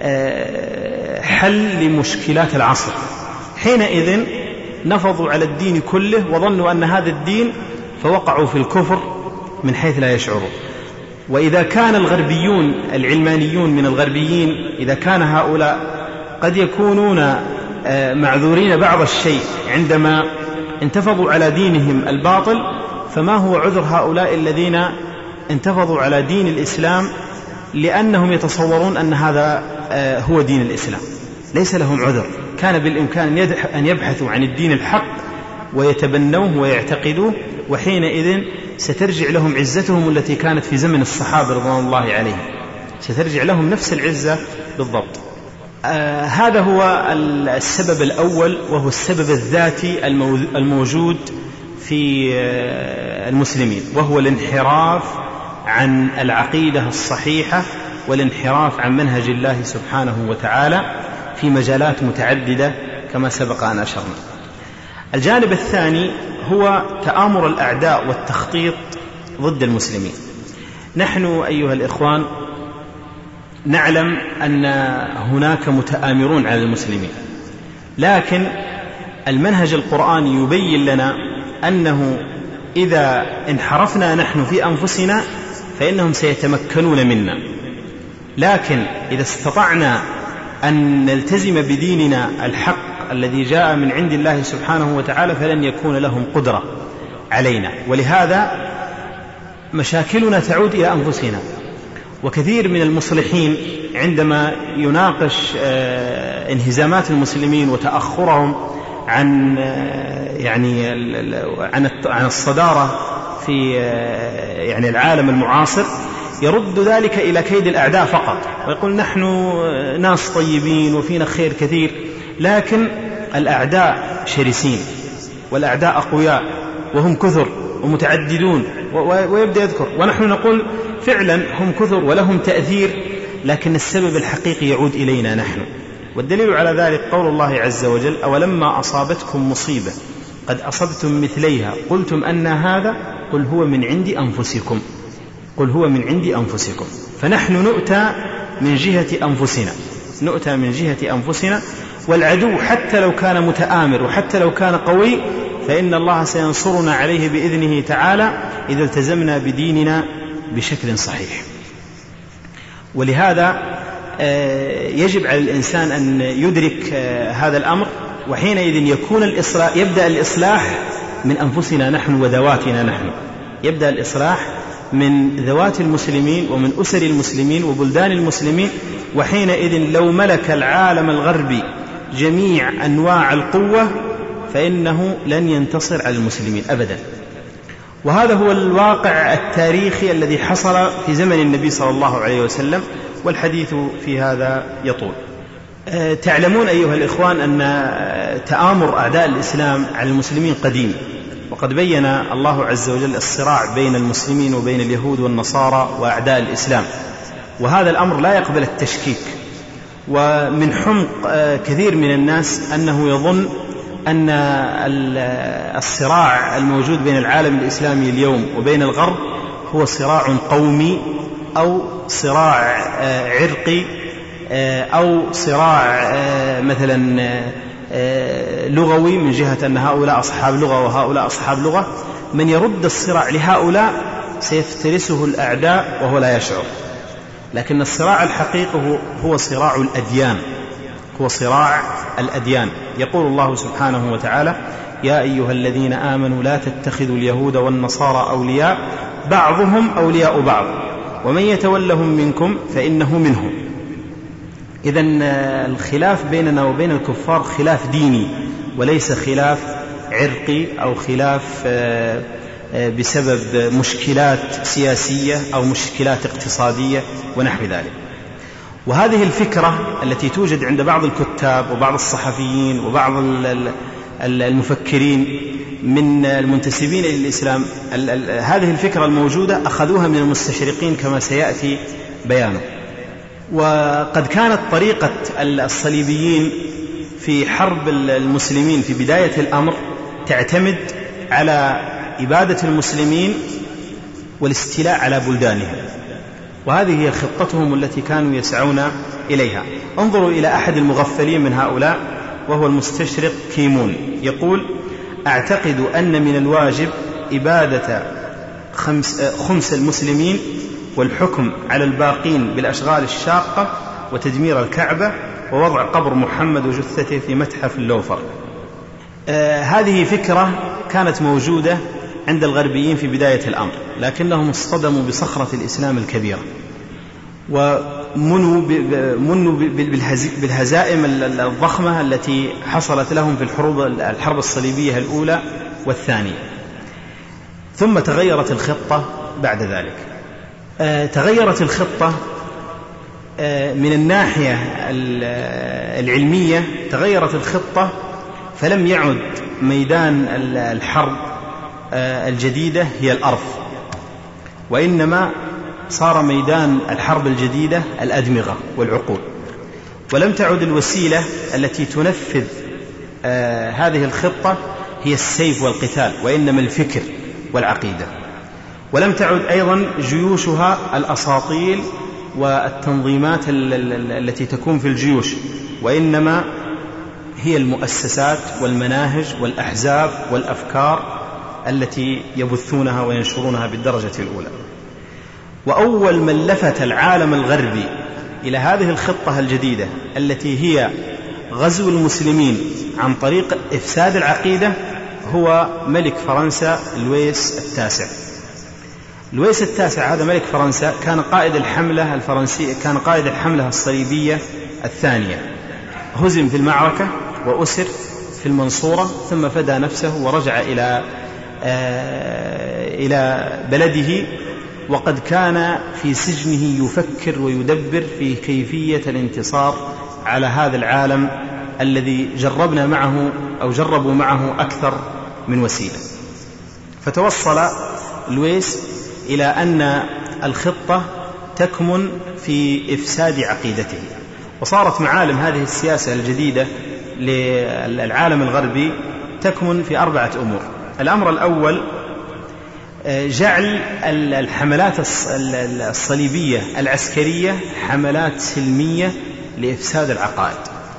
حل لمشكلات العصر. حينئذ نفضوا على الدين كله وظنوا أن هذا الدين، فوقعوا في الكفر من حيث لا يشعرون. وإذا كان الغربيون العلمانيون من الغربيين، إذا كان هؤلاء قد يكونون معذورين بعض الشيء عندما انتفضوا على دينهم الباطل، فما هو عذر هؤلاء الذين انتفضوا على دين الإسلام لأنهم يتصورون أن هذا هو دين الإسلام؟ ليس لهم عذر. كان بالإمكان أن يبحثوا عن الدين الحق ويتبنوه ويعتقدوه، وحينئذ سترجع لهم عزتهم التي كانت في زمن الصحابة رضوان الله عليهم، سترجع لهم نفس العزة بالضبط. آه هذا هو السبب الأول، وهو السبب الذاتي الموجود في آه المسلمين، وهو الانحراف عن العقيدة الصحيحة والانحراف عن منهج الله سبحانه وتعالى في مجالات متعددة كما سبق أن أشرنا. الجانب الثاني هو تآمر الأعداء والتخطيط ضد المسلمين. نحن أيها الإخوان نعلم أن هناك متآمرون على المسلمين، لكن المنهج القرآني يبين لنا أنه إذا انحرفنا نحن في أنفسنا فإنهم سيتمكنون منا، لكن إذا استطعنا أن نلتزم بديننا الحق الذي جاء من عند الله سبحانه وتعالى فلن يكون لهم قدرة علينا. ولهذا مشاكلنا تعود إلى أنفسنا. وكثير من المصلحين عندما يناقش انهزامات المسلمين وتأخرهم عن يعني عن الصدارة في يعني العالم المعاصر يرد ذلك إلى كيد الأعداء فقط، ويقول نحن ناس طيبين وفينا خير كثير، لكن الأعداء شرسين والأعداء أقوياء وهم كثر ومتعددون، ويبدأ يذكر، ونحن نقول فعلا هم كثر ولهم تأثير، لكن السبب الحقيقي يعود إلينا نحن. والدليل على ذلك قول الله عز وجل: أولما أصابتكم مصيبة قد أصبتم مثليها قلتم أن هذا قل هو من عند أنفسكم قل هو من عند أنفسكم. فنحن نؤتى من جهة أنفسنا نؤتى من جهة أنفسنا والعدو حتى لو كان متآمر وحتى لو كان قوي فإن الله سينصرنا عليه بإذنه تعالى إذا التزمنا بديننا بشكل صحيح. ولهذا يجب على الإنسان أن يدرك هذا الأمر، وحينئذ يكون الإصلاح يبدأ الإصلاح من أنفسنا نحن وذواتنا نحن يبدأ الإصلاح من ذوات المسلمين ومن أسر المسلمين وبلدان المسلمين. وحينئذ لو ملك العالم الغربي جميع أنواع القوة فإنه لن ينتصر على المسلمين أبدا. وهذا هو الواقع التاريخي الذي حصل في زمن النبي صلى الله عليه وسلم، والحديث في هذا يطول. تعلمون أيها الإخوان أن تآمر أعداء الإسلام على المسلمين قديم، وقد بين الله عز وجل الصراع بين المسلمين وبين اليهود والنصارى وأعداء الإسلام، وهذا الأمر لا يقبل التشكيك. ومن حمق كثير من الناس أنه يظن أن الصراع الموجود بين العالم الإسلامي اليوم وبين الغرب هو صراع قومي أو صراع عرقي أو صراع مثلا لغوي من جهة أن هؤلاء أصحاب لغة وهؤلاء أصحاب لغة. من يرد الصراع لهؤلاء سيفترسه الأعداء وهو لا يشعر. لكن الصراع الحقيقي هو صراع الأديان هو صراع الأديان. يقول الله سبحانه وتعالى: يا أيها الذين آمنوا لا تتخذوا اليهود والنصارى أولياء بعضهم أولياء بعض ومن يتولهم منكم فإنه منهم. إذن الخلاف بيننا وبين الكفار خلاف ديني وليس خلاف عرقي أو خلاف بسبب مشكلات سياسية أو مشكلات اقتصادية ونحو ذلك. وهذه الفكرة التي توجد عند بعض الكتاب وبعض الصحفيين وبعض المفكرين من المنتسبين إلى الإسلام، هذه الفكرة الموجودة أخذوها من المستشرقين كما سيأتي بيانه. وقد كانت طريقة الصليبيين في حرب المسلمين في بداية الأمر تعتمد على إبادة المسلمين والاستيلاء على بلدانهم، وهذه هي خطتهم التي كانوا يسعون إليها. انظروا إلى أحد المغفلين من هؤلاء وهو المستشرق كيمون، يقول: أعتقد أن من الواجب إبادة خمس, خمس المسلمين والحكم على الباقين بالأشغال الشاقة وتدمير الكعبة ووضع قبر محمد وجثته في متحف اللوفر. آه هذه فكرة كانت موجودة عند الغربيين في بداية الأمر، لكنهم اصطدموا بصخرة الإسلام الكبيرة ومنوا بالهزائم الضخمة التي حصلت لهم في الحروب الحرب الصليبية الأولى والثانية. ثم تغيرت الخطة بعد ذلك. آه تغيرت الخطة آه من الناحية العلمية، تغيرت الخطة فلم يعد ميدان الحرب آه الجديدة هي الأرض، وإنما صار ميدان الحرب الجديدة الأدمغة والعقول. ولم تعد الوسيلة التي تنفذ آه هذه الخطة هي السيف والقتال، وإنما الفكر والعقيدة. ولم تعد أيضا جيوشها الأساطيل والتنظيمات التي تكون في الجيوش، وإنما هي المؤسسات والمناهج والأحزاب والأفكار التي يبثونها وينشرونها بالدرجة الأولى. وأول من لفت العالم الغربي إلى هذه الخطة الجديدة التي هي غزو المسلمين عن طريق إفساد العقيدة هو ملك فرنسا لويس التاسع. لويس التاسع هذا ملك فرنسا كان قائد الحملة الفرنسية، كان قائد الحملة الصليبية الثانية. هزم في المعركة وأسر في المنصورة، ثم فدى نفسه ورجع إلى آه إلى بلده، وقد كان في سجنه يفكر ويدبر في كيفية الانتصار على هذا العالم الذي جربنا معه أو جربوا معه أكثر من وسيلة. فتوصل لويس إلى أن الخطة تكمن في إفساد عقيدته، وصارت معالم هذه السياسة الجديدة للعالم الغربي تكمن في أربعة أمور. الأمر الأول جعل الحملات الصليبية العسكرية حملات سلمية لإفساد العقائد،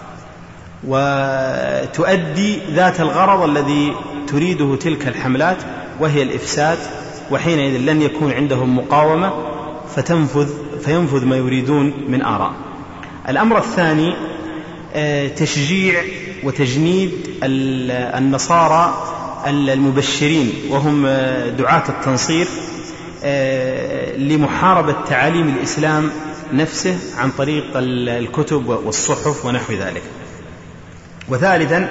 وتؤدي ذات الغرض الذي تريده تلك الحملات وهي الإفساد، وحينئذ لن يكون عندهم مقاومة فتنفذ فينفذ ما يريدون من آراء. الأمر الثاني تشجيع وتجنيد النصارى المبشرين وهم دعاة التنصير لمحاربة تعاليم الإسلام نفسه عن طريق الكتب والصحف ونحو ذلك. وثالثا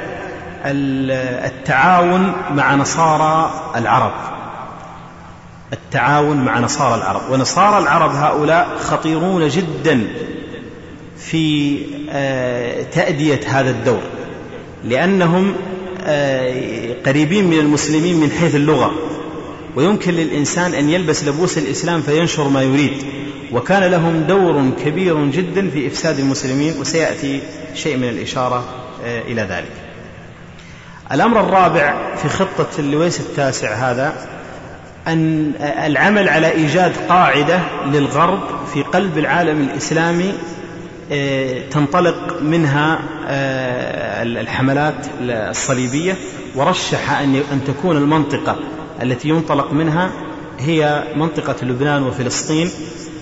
التعاون مع نصارى العرب، التعاون مع نصارى العرب. ونصارى العرب هؤلاء خطيرون جدا في تأدية هذا الدور، لأنهم قريبين من المسلمين من حيث اللغة، ويمكن للإنسان أن يلبس لبوس الإسلام فينشر ما يريد، وكان لهم دور كبير جدا في إفساد المسلمين، وسيأتي شيء من الإشارة إلى ذلك. الأمر الرابع في خطة لويس التاسع هذا أن العمل على إيجاد قاعدة للغرب في قلب العالم الإسلامي تنطلق منها الحملات الصليبية، ورشح أن تكون المنطقة التي ينطلق منها هي منطقة لبنان وفلسطين،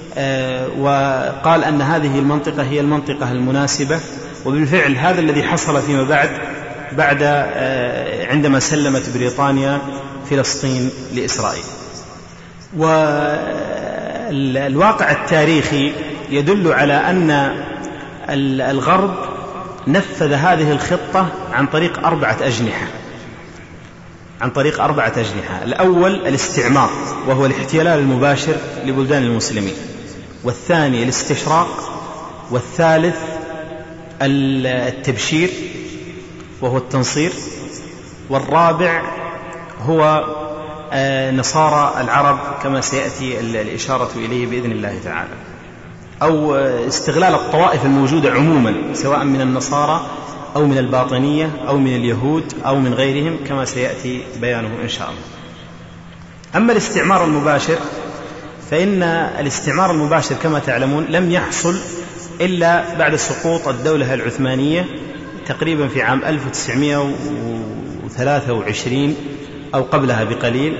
وقال أن هذه المنطقة هي المنطقة المناسبة. وبالفعل هذا الذي حصل فيما بعد بعد عندما سلمت بريطانيا فلسطين لإسرائيل. والواقع التاريخي يدل على أن الغرب نفذ هذه الخطة عن طريق أربعة أجنحة عن طريق أربعة أجنحة. الأول الاستعمار، وهو الاحتلال المباشر لبلدان المسلمين. والثاني الاستشراق، والثالث التبشير وهو التنصير، والرابع هو نصارى العرب كما سيأتي الإشارة إليه بإذن الله تعالى، أو استغلال الطوائف الموجودة عموما سواء من النصارى أو من الباطنية أو من اليهود أو من غيرهم كما سيأتي بيانه إن شاء الله. أما الاستعمار المباشر فإن الاستعمار المباشر كما تعلمون لم يحصل إلا بعد سقوط الدولة العثمانية تقريبا في عام ألف وتسعمائة وثلاثة وعشرين أو قبلها بقليل.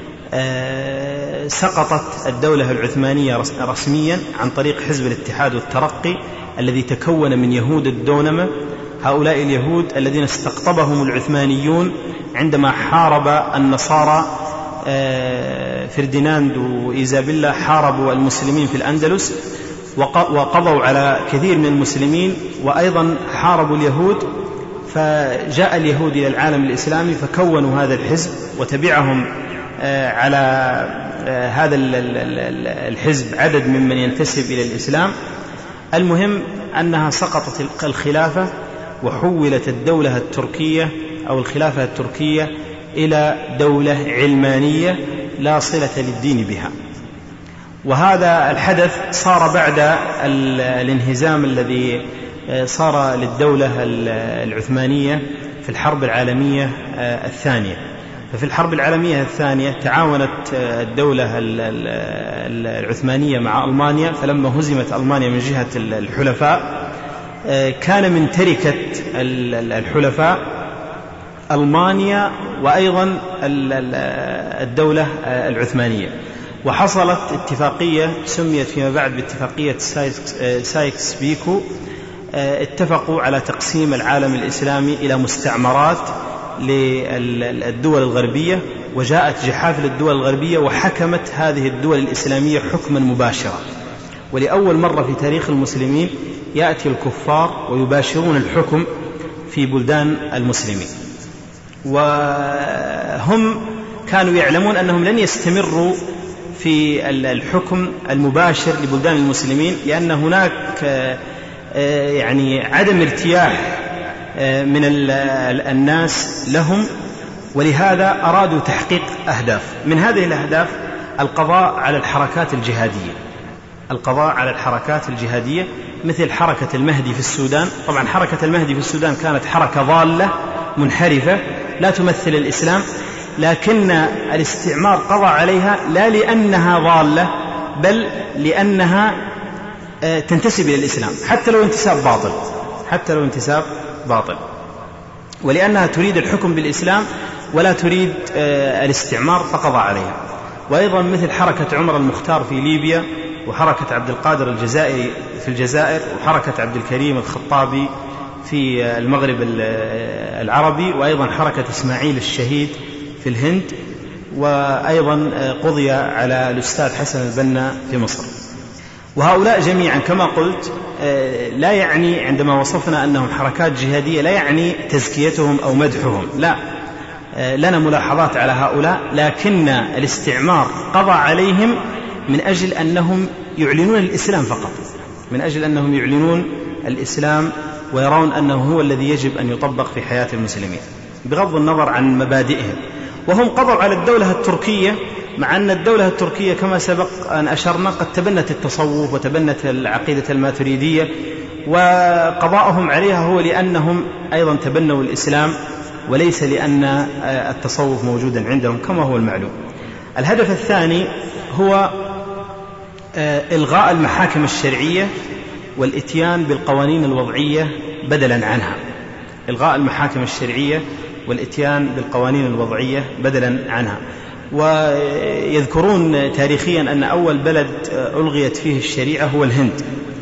سقطت الدولة العثمانية رسميا عن طريق حزب الاتحاد والترقي الذي تكون من يهود الدونمة، هؤلاء اليهود الذين استقطبهم العثمانيون عندما حارب النصارى فرديناند وإيزابيلا، حاربوا المسلمين في الأندلس وقضوا على كثير من المسلمين، وأيضا حاربوا اليهود، فجاء اليهود إلى العالم الإسلامي فكونوا هذا الحزب وتبعهم على هذا الحزب عدد ممن ينتسب إلى الإسلام. المهم أنها سقطت الخلافة وحولت الدولة التركية أو الخلافة التركية إلى دولة علمانية لا صلة للدين بها. وهذا الحدث صار بعد الانهزام الذي صار للدولة العثمانية في الحرب العالمية الثانية. ففي الحرب العالمية الثانية تعاونت الدولة العثمانية مع ألمانيا، فلما هزمت ألمانيا من جهة الحلفاء كان من تركة الحلفاء ألمانيا وأيضا الدولة العثمانية، وحصلت اتفاقية سميت فيما بعد باتفاقية سايكس بيكو. اتفقوا على تقسيم العالم الإسلامي إلى مستعمرات للدول الغربية، وجاءت جحافل الدول الغربية وحكمت هذه الدول الإسلامية حكما مباشرا. ولأول مرة في تاريخ المسلمين يأتي الكفار ويباشرون الحكم في بلدان المسلمين، وهم كانوا يعلمون أنهم لن يستمروا في الحكم المباشر لبلدان المسلمين، لأن هناك يعني عدم ارتياح من الناس لهم، ولهذا أرادوا تحقيق أهداف. من هذه الأهداف القضاء على الحركات الجهادية، القضاء على الحركات الجهادية مثل حركة المهدي في السودان. طبعا حركة المهدي في السودان كانت حركة ضالة منحرفة لا تمثل الإسلام، لكن الاستعمار قضى عليها لا لأنها ضالة بل لأنها تنتسب إلى الإسلام، حتى لو انتساب باطل، حتى لو انتساب باطل، ولأنها تريد الحكم بالإسلام ولا تريد الاستعمار فقضى عليها. وأيضا مثل حركة عمر المختار في ليبيا، وحركة عبد القادر الجزائري في الجزائر، وحركة عبد الكريم الخطابي في المغرب العربي، وأيضا حركة إسماعيل الشهيد في الهند، وأيضا قضي على الأستاذ حسن البنا في مصر. وهؤلاء جميعا كما قلت لا يعني عندما وصفنا أنهم حركات جهادية لا يعني تزكيتهم أو مدحهم، لا، لنا ملاحظات على هؤلاء، لكن الاستعمار قضى عليهم من أجل أنهم يعلنون الإسلام فقط، من أجل أنهم يعلنون الإسلام ويرون أنه هو الذي يجب أن يطبق في حياة المسلمين بغض النظر عن مبادئهم. وهم قضوا على الدولة التركية، مع أن الدولة التركية كما سبق أن أشرنا قد تبنت التصوف وتبنت العقيدة الماتريدية، وقضاءهم عليها هو لأنهم أيضا تبنوا الإسلام وليس لأن التصوف موجودا عندهم كما هو المعلوم. الهدف الثاني هو إلغاء المحاكم الشرعية والإتيان بالقوانين الوضعية بدلا عنها، إلغاء المحاكم الشرعية والإتيان بالقوانين الوضعية بدلا عنها. ويذكرون تاريخيا أن أول بلد ألغيت فيه الشريعة هو الهند،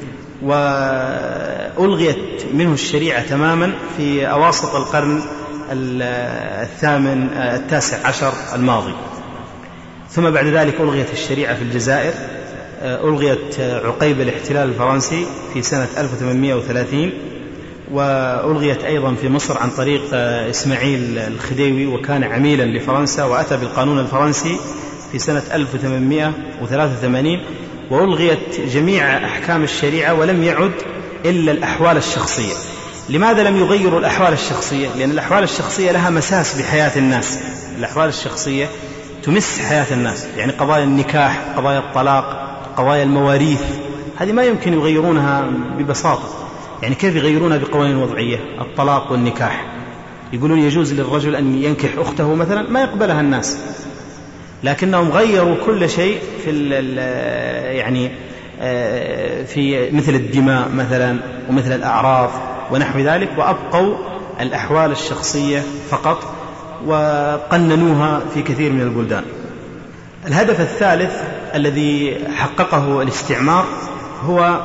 وألغيت منه الشريعة تماما في أواسط القرن الثامن التاسع عشر الماضي. ثم بعد ذلك ألغيت الشريعة في الجزائر، ألغيت عقيب الاحتلال الفرنسي في سنة ألف وثمانمائة وثلاثين، وألغيت أيضا في مصر عن طريق إسماعيل الخديوي، وكان عميلا لفرنسا وأتى بالقانون الفرنسي في سنة ألف وثمانمائة وثلاثة وثمانين، وألغيت جميع أحكام الشريعة ولم يعد إلا الأحوال الشخصية. لماذا لم يغيروا الأحوال الشخصية؟ لأن الأحوال الشخصية لها مساس بحياة الناس، الأحوال الشخصية تمس حياة الناس، يعني قضايا النكاح، قضايا الطلاق، قضايا المواريث، هذه ما يمكن يغيرونها ببساطة. يعني كيف يغيرونها بقوانين وضعية؟ الطلاق والنكاح يقولون يجوز للرجل أن ينكح أخته مثلا، ما يقبلها الناس، لكنهم غيروا كل شيء في يعني في مثل الدماء مثلا ومثل الأعراض ونحو ذلك، وأبقوا الأحوال الشخصية فقط وقننوها في كثير من البلدان. الهدف الثالث الذي حققه الاستعمار هو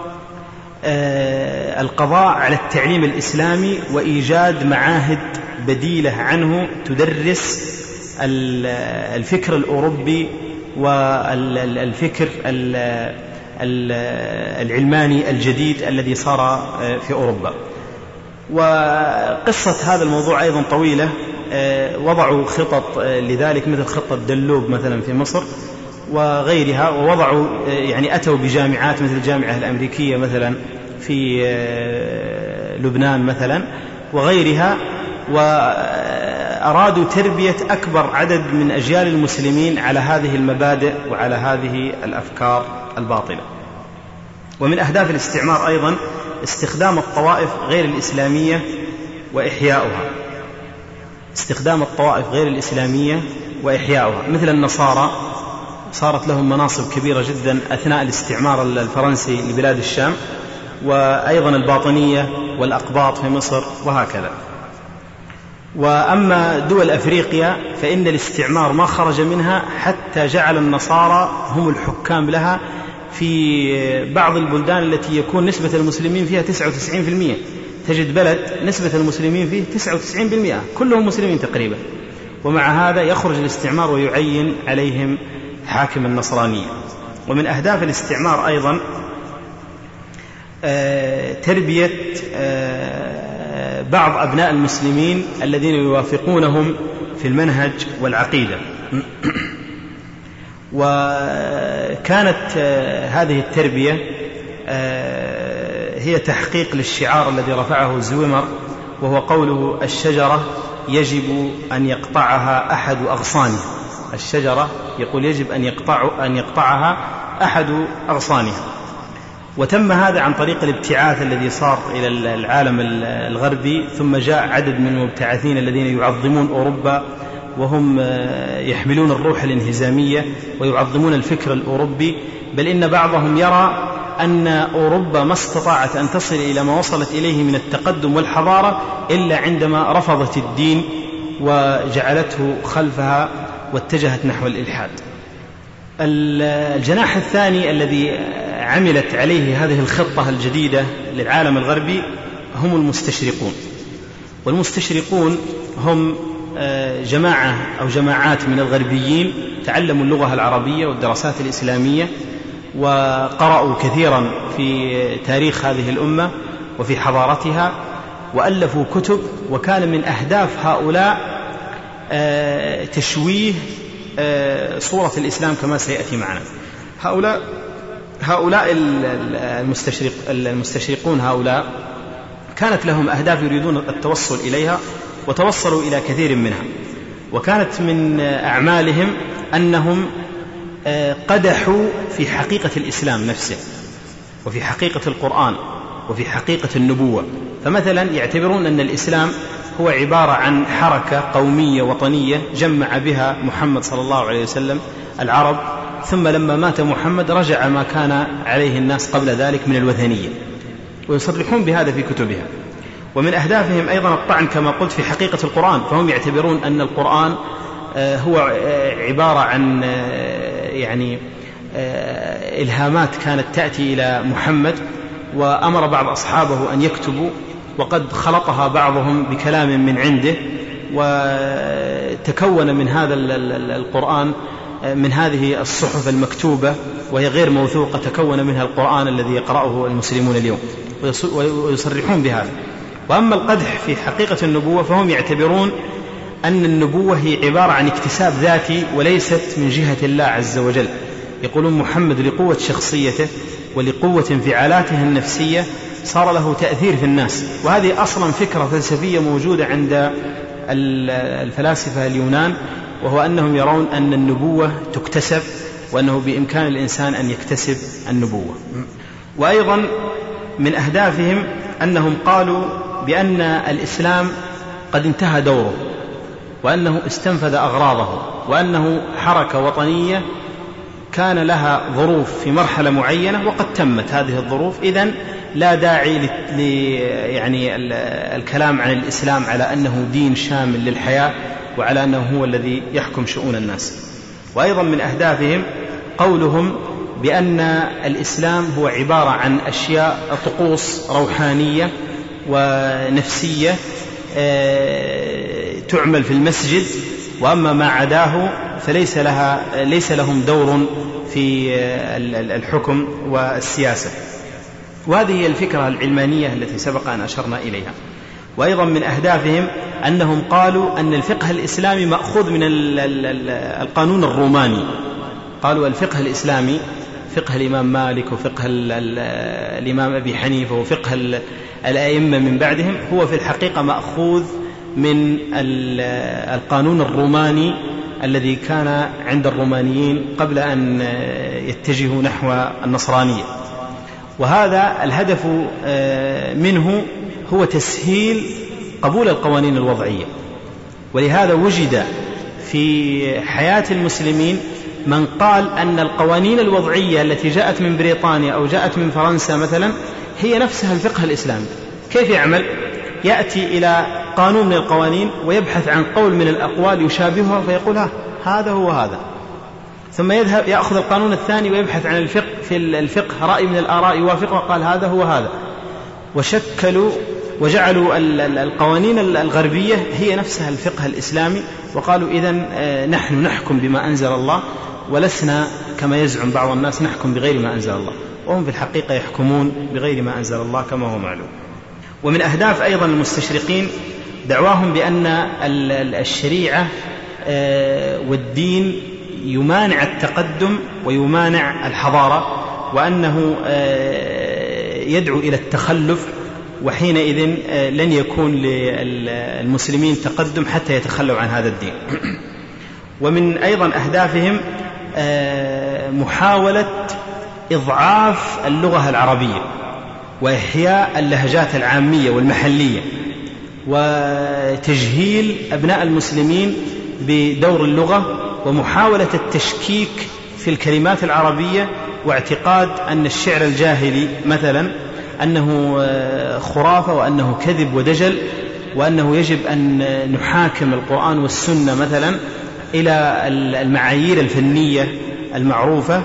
القضاء على التعليم الإسلامي وإيجاد معاهد بديلة عنه تدرس الفكر الأوروبي والفكر العلماني الجديد الذي صار في أوروبا. وقصة هذا الموضوع أيضا طويلة، وضعوا خطط لذلك مثل خطة دلوب مثلا في مصر وغيرها، ووضعوا يعني أتوا بجامعات مثل الجامعة الأمريكية مثلا في لبنان مثلا وغيرها، وأرادوا تربية أكبر عدد من أجيال المسلمين على هذه المبادئ وعلى هذه الأفكار الباطلة. ومن أهداف الاستعمار أيضا استخدام الطوائف غير الإسلامية وإحياؤها، استخدام الطوائف غير الإسلامية وإحياؤها، مثل النصارى صارت لهم مناصب كبيرة جدا أثناء الاستعمار الفرنسي لبلاد الشام، وأيضا الباطنية والأقباط في مصر وهكذا. وأما دول أفريقيا فإن الاستعمار ما خرج منها حتى جعل النصارى هم الحكام لها في بعض البلدان التي يكون نسبة المسلمين فيها تسعة وتسعين بالمئة. تجد بلد نسبة المسلمين فيه تسعة وتسعين بالمئة، كلهم مسلمين تقريبا، ومع هذا يخرج الاستعمار ويعين عليهم حاكم النصرانية. ومن أهداف الاستعمار أيضا تربية بعض أبناء المسلمين الذين يوافقونهم في المنهج والعقيدة. وكانت هذه التربية هي تحقيق للشعار الذي رفعه زويمر، وهو قوله: الشجرة يجب أن يقطعها أحد أغصانها. الشجرة يقول يجب أن يقطع أن يقطعها أحد أغصانها. وتم هذا عن طريق الابتعاث الذي صار إلى العالم الغربي، ثم جاء عدد من المبتعثين الذين يعظمون أوروبا، وهم يحملون الروح الانهزامية ويعظمون الفكر الأوروبي، بل إن بعضهم يرى أن أوروبا ما استطاعت أن تصل إلى ما وصلت إليه من التقدم والحضارة إلا عندما رفضت الدين وجعلته خلفها واتجهت نحو الإلحاد. الجناح الثاني الذي عملت عليه هذه الخطة الجديدة للعالم الغربي هم المستشرقون. والمستشرقون هم جماعة أو جماعات من الغربيين تعلموا اللغة العربية والدراسات الإسلامية، وقرأوا كثيرا في تاريخ هذه الأمة وفي حضارتها، وألفوا كتب. وكان من أهداف هؤلاء تشويه صورة الإسلام كما سيأتي معنا. هؤلاء هؤلاء المستشرق المستشرقون هؤلاء كانت لهم أهداف يريدون التوصل إليها، وتوصلوا إلى كثير منها. وكانت من أعمالهم أنهم قدحوا في حقيقة الإسلام نفسه، وفي حقيقة القرآن، وفي حقيقة النبوة. فمثلا يعتبرون أن الإسلام هو عبارة عن حركة قومية وطنية جمع بها محمد صلى الله عليه وسلم العرب، ثم لما مات محمد رجع ما كان عليه الناس قبل ذلك من الوثنية، ويصرحون بهذا في كتبهم. ومن أهدافهم أيضا الطعن كما قلت في حقيقة القرآن، فهم يعتبرون أن القرآن هو عبارة عن يعني إلهامات كانت تأتي إلى محمد، وأمر بعض أصحابه أن يكتبوا، وقد خلطها بعضهم بكلام من عنده، وتكون من هذا القرآن من هذه الصحف المكتوبة وهي غير موثوقة تكون منها القرآن الذي يقرأه المسلمون اليوم، ويصرحون بهذا. وأما القدح في حقيقة النبوة فهم يعتبرون أن النبوة هي عبارة عن اكتساب ذاتي وليست من جهة الله عز وجل. يقولون محمد لقوة شخصيته ولقوة انفعالاته النفسية صار له تأثير في الناس. وهذه أصلا فكرة فلسفية موجودة عند الفلاسفة اليونان، وهو أنهم يرون أن النبوة تكتسب، وأنه بإمكان الإنسان أن يكتسب النبوة. وأيضا من أهدافهم أنهم قالوا بأن الإسلام قد انتهى دوره، وأنه استنفذ أغراضه، وأنه حركة وطنية كان لها ظروف في مرحلة معينة وقد تمت هذه الظروف، إذن لا داعي ل يعني الكلام عن الإسلام على أنه دين شامل للحياة وعلى أنه هو الذي يحكم شؤون الناس. وأيضا من أهدافهم قولهم بأن الإسلام هو عبارة عن أشياء طقوس روحانية ونفسية تعمل في المسجد، وأما ما عداه فليس لها ليس لهم دور في الحكم والسياسة. وهذه هي الفكرة العلمانية التي سبق أن أشرنا إليها. وأيضا من أهدافهم أنهم قالوا أن الفقه الإسلامي مأخوذ من القانون الروماني. قالوا الفقه الإسلامي فقه الإمام مالك وفقه الإمام أبي حنيفة وفقه الأئمة من بعدهم هو في الحقيقة مأخوذ من القانون الروماني الذي كان عند الرومانيين قبل أن يتجهوا نحو النصرانية. وهذا الهدف منه هو تسهيل قبول القوانين الوضعية. ولهذا وجد في حياة المسلمين من قال أن القوانين الوضعية التي جاءت من بريطانيا أو جاءت من فرنسا مثلا هي نفسها الفقه الإسلامي. كيف يعمل؟ يأتي إلى قانون من القوانين ويبحث عن قول من الأقوال يشابهها فيقول ها هذا هو هذا، ثم يذهب يأخذ القانون الثاني ويبحث عن الفقه في الفقه رأي من الآراء يوافقه وقال هذا هو هذا. وشكلوا وجعلوا القوانين الغربية هي نفسها الفقه الإسلامي، وقالوا إذن نحن نحكم بما أنزل الله ولسنا كما يزعم بعض الناس نحكم بغير ما أنزل الله، وهم في الحقيقة يحكمون بغير ما أنزل الله كما هو معلوم. ومن أهداف أيضا المستشرقين دعواهم بأن الشريعة والدين يمانع التقدم ويمانع الحضارة، وأنه يدعو إلى التخلف، وحينئذ لن يكون للمسلمين تقدم حتى يتخلوا عن هذا الدين. ومن أيضا أهدافهم محاولة إضعاف اللغة العربية وإحياء اللهجات العامية والمحلية، وتجهيل أبناء المسلمين بدور اللغة، ومحاولة التشكيك في الكلمات العربية، واعتقاد أن الشعر الجاهلي مثلا أنه خرافة وأنه كذب ودجل، وأنه يجب أن نحاكم القرآن والسنة مثلا إلى المعايير الفنية المعروفة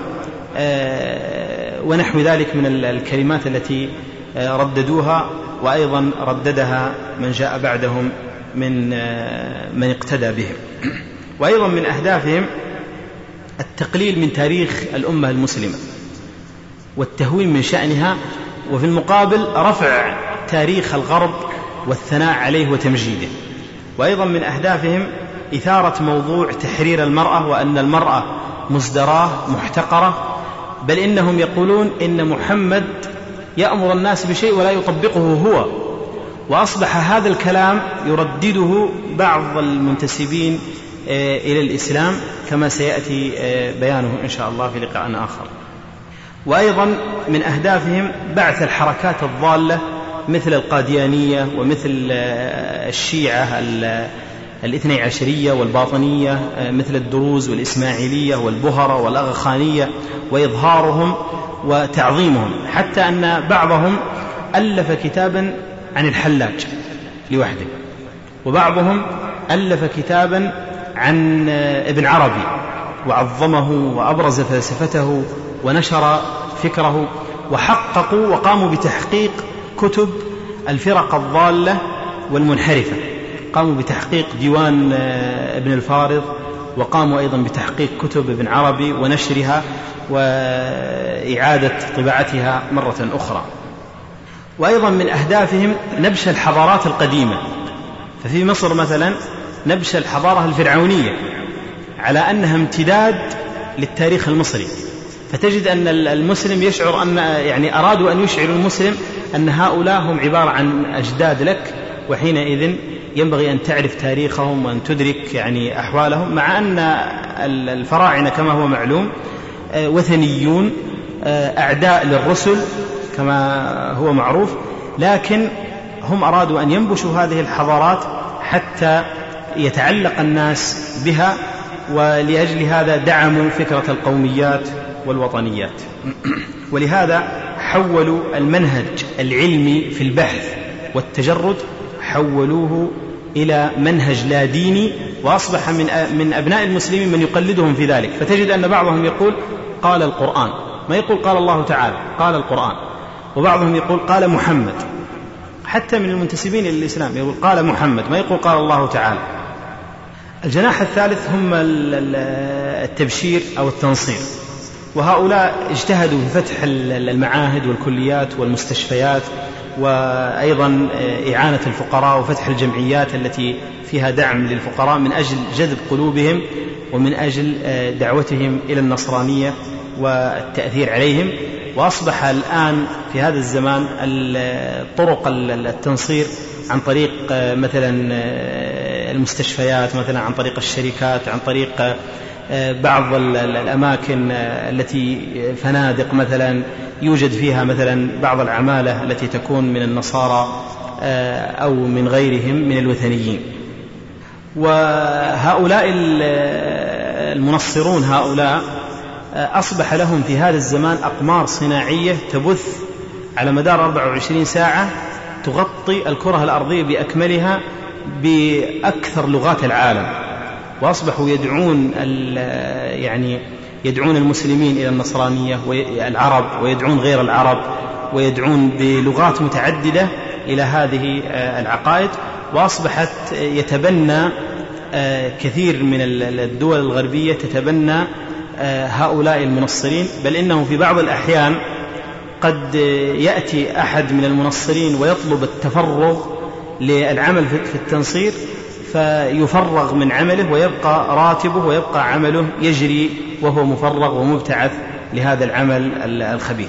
ونحو ذلك من الكلمات التي رددوها، وأيضا رددها من جاء بعدهم من من اقتدى بهم. وأيضا من أهدافهم التقليل من تاريخ الأمة المسلمة والتهوين من شأنها، وفي المقابل رفع تاريخ الغرب والثناء عليه وتمجيده. وأيضا من أهدافهم إثارة موضوع تحرير المرأة، وأن المرأة مزدراة محتقرة، بل إنهم يقولون إن محمد يأمر الناس بشيء ولا يطبقه هو. وأصبح هذا الكلام يردده بعض المنتسبين إلى الإسلام كما سيأتي بيانه إن شاء الله في لقاء آخر. وأيضا من أهدافهم بعث الحركات الضالة مثل القاديانية ومثل الشيعة الاثني عشرية والباطنية، مثل الدروز والإسماعيلية والبهرة والأغاخانية، وإظهارهم وتعظيمهم، حتى أن بعضهم ألف كتابا عن الحلاج لوحده، وبعضهم ألف كتابا عن ابن عربي وعظمه وأبرز فلسفته ونشر فكره، وحققوا وقاموا بتحقيق كتب الفرق الضالة والمنحرفة. قاموا بتحقيق ديوان ابن الفارض، وقاموا أيضا بتحقيق كتب ابن عربي ونشرها وإعادة طباعتها مرة أخرى. وأيضا من أهدافهم نبش الحضارات القديمة. ففي مصر مثلا نبش الحضارة الفرعونية على أنها امتداد للتاريخ المصري، فتجد أن المسلم يشعر أن يعني أرادوا أن يشعروا المسلم أن هؤلاء هم عبارة عن أجداد لك، وحينئذ ينبغي أن تعرف تاريخهم وأن تدرك يعني أحوالهم، مع أن الفراعنة كما هو معلوم وثنيون أعداء للرسل كما هو معروف، لكن هم أرادوا أن ينبشوا هذه الحضارات حتى يتعلق الناس بها، ولأجل هذا دعموا فكرة القوميات والوطنيات. ولهذا حولوا المنهج العلمي في البحث والتجرد، حولوه إلى منهج لا ديني، وأصبح من من أبناء المسلمين من يقلدهم في ذلك. فتجد أن بعضهم يقول قال القرآن، ما يقول قال الله تعالى، قال القرآن. وبعضهم يقول قال محمد، حتى من المنتسبين إلى الإسلام يقول قال محمد، ما يقول قال الله تعالى. الجناح الثالث هم التبشير أو التنصير، وهؤلاء اجتهدوا في فتح المعاهد والكليات والمستشفيات، وأيضا إعانة الفقراء وفتح الجمعيات التي فيها دعم للفقراء من أجل جذب قلوبهم ومن أجل دعوتهم إلى النصرانية والتأثير عليهم. وأصبح الآن في هذا الزمان طرق التنصير عن طريق مثلا المستشفيات، مثلا عن طريق الشركات، عن طريق بعض الأماكن التي فنادق مثلا يوجد فيها مثلا بعض العمالة التي تكون من النصارى أو من غيرهم من الوثنيين. وهؤلاء المنصرون هؤلاء أصبح لهم في هذا الزمان أقمار صناعية تبث على مدار أربع وعشرين ساعة تغطي الكرة الأرضية بأكملها بأكثر لغات العالم، وأصبحوا يدعون يعني يدعون المسلمين إلى النصرانية والعرب، ويدعون غير العرب، ويدعون بلغات متعددة إلى هذه العقائد. وأصبحت يتبنى كثير من الدول الغربية تتبنى هؤلاء المنصرين، بل إنه في بعض الأحيان قد يأتي أحد من المنصرين ويطلب التفرغ للعمل في التنصير، فيفرغ من عمله ويبقى راتبه ويبقى عمله يجري وهو مفرغ ومبتعث لهذا العمل الخبيث.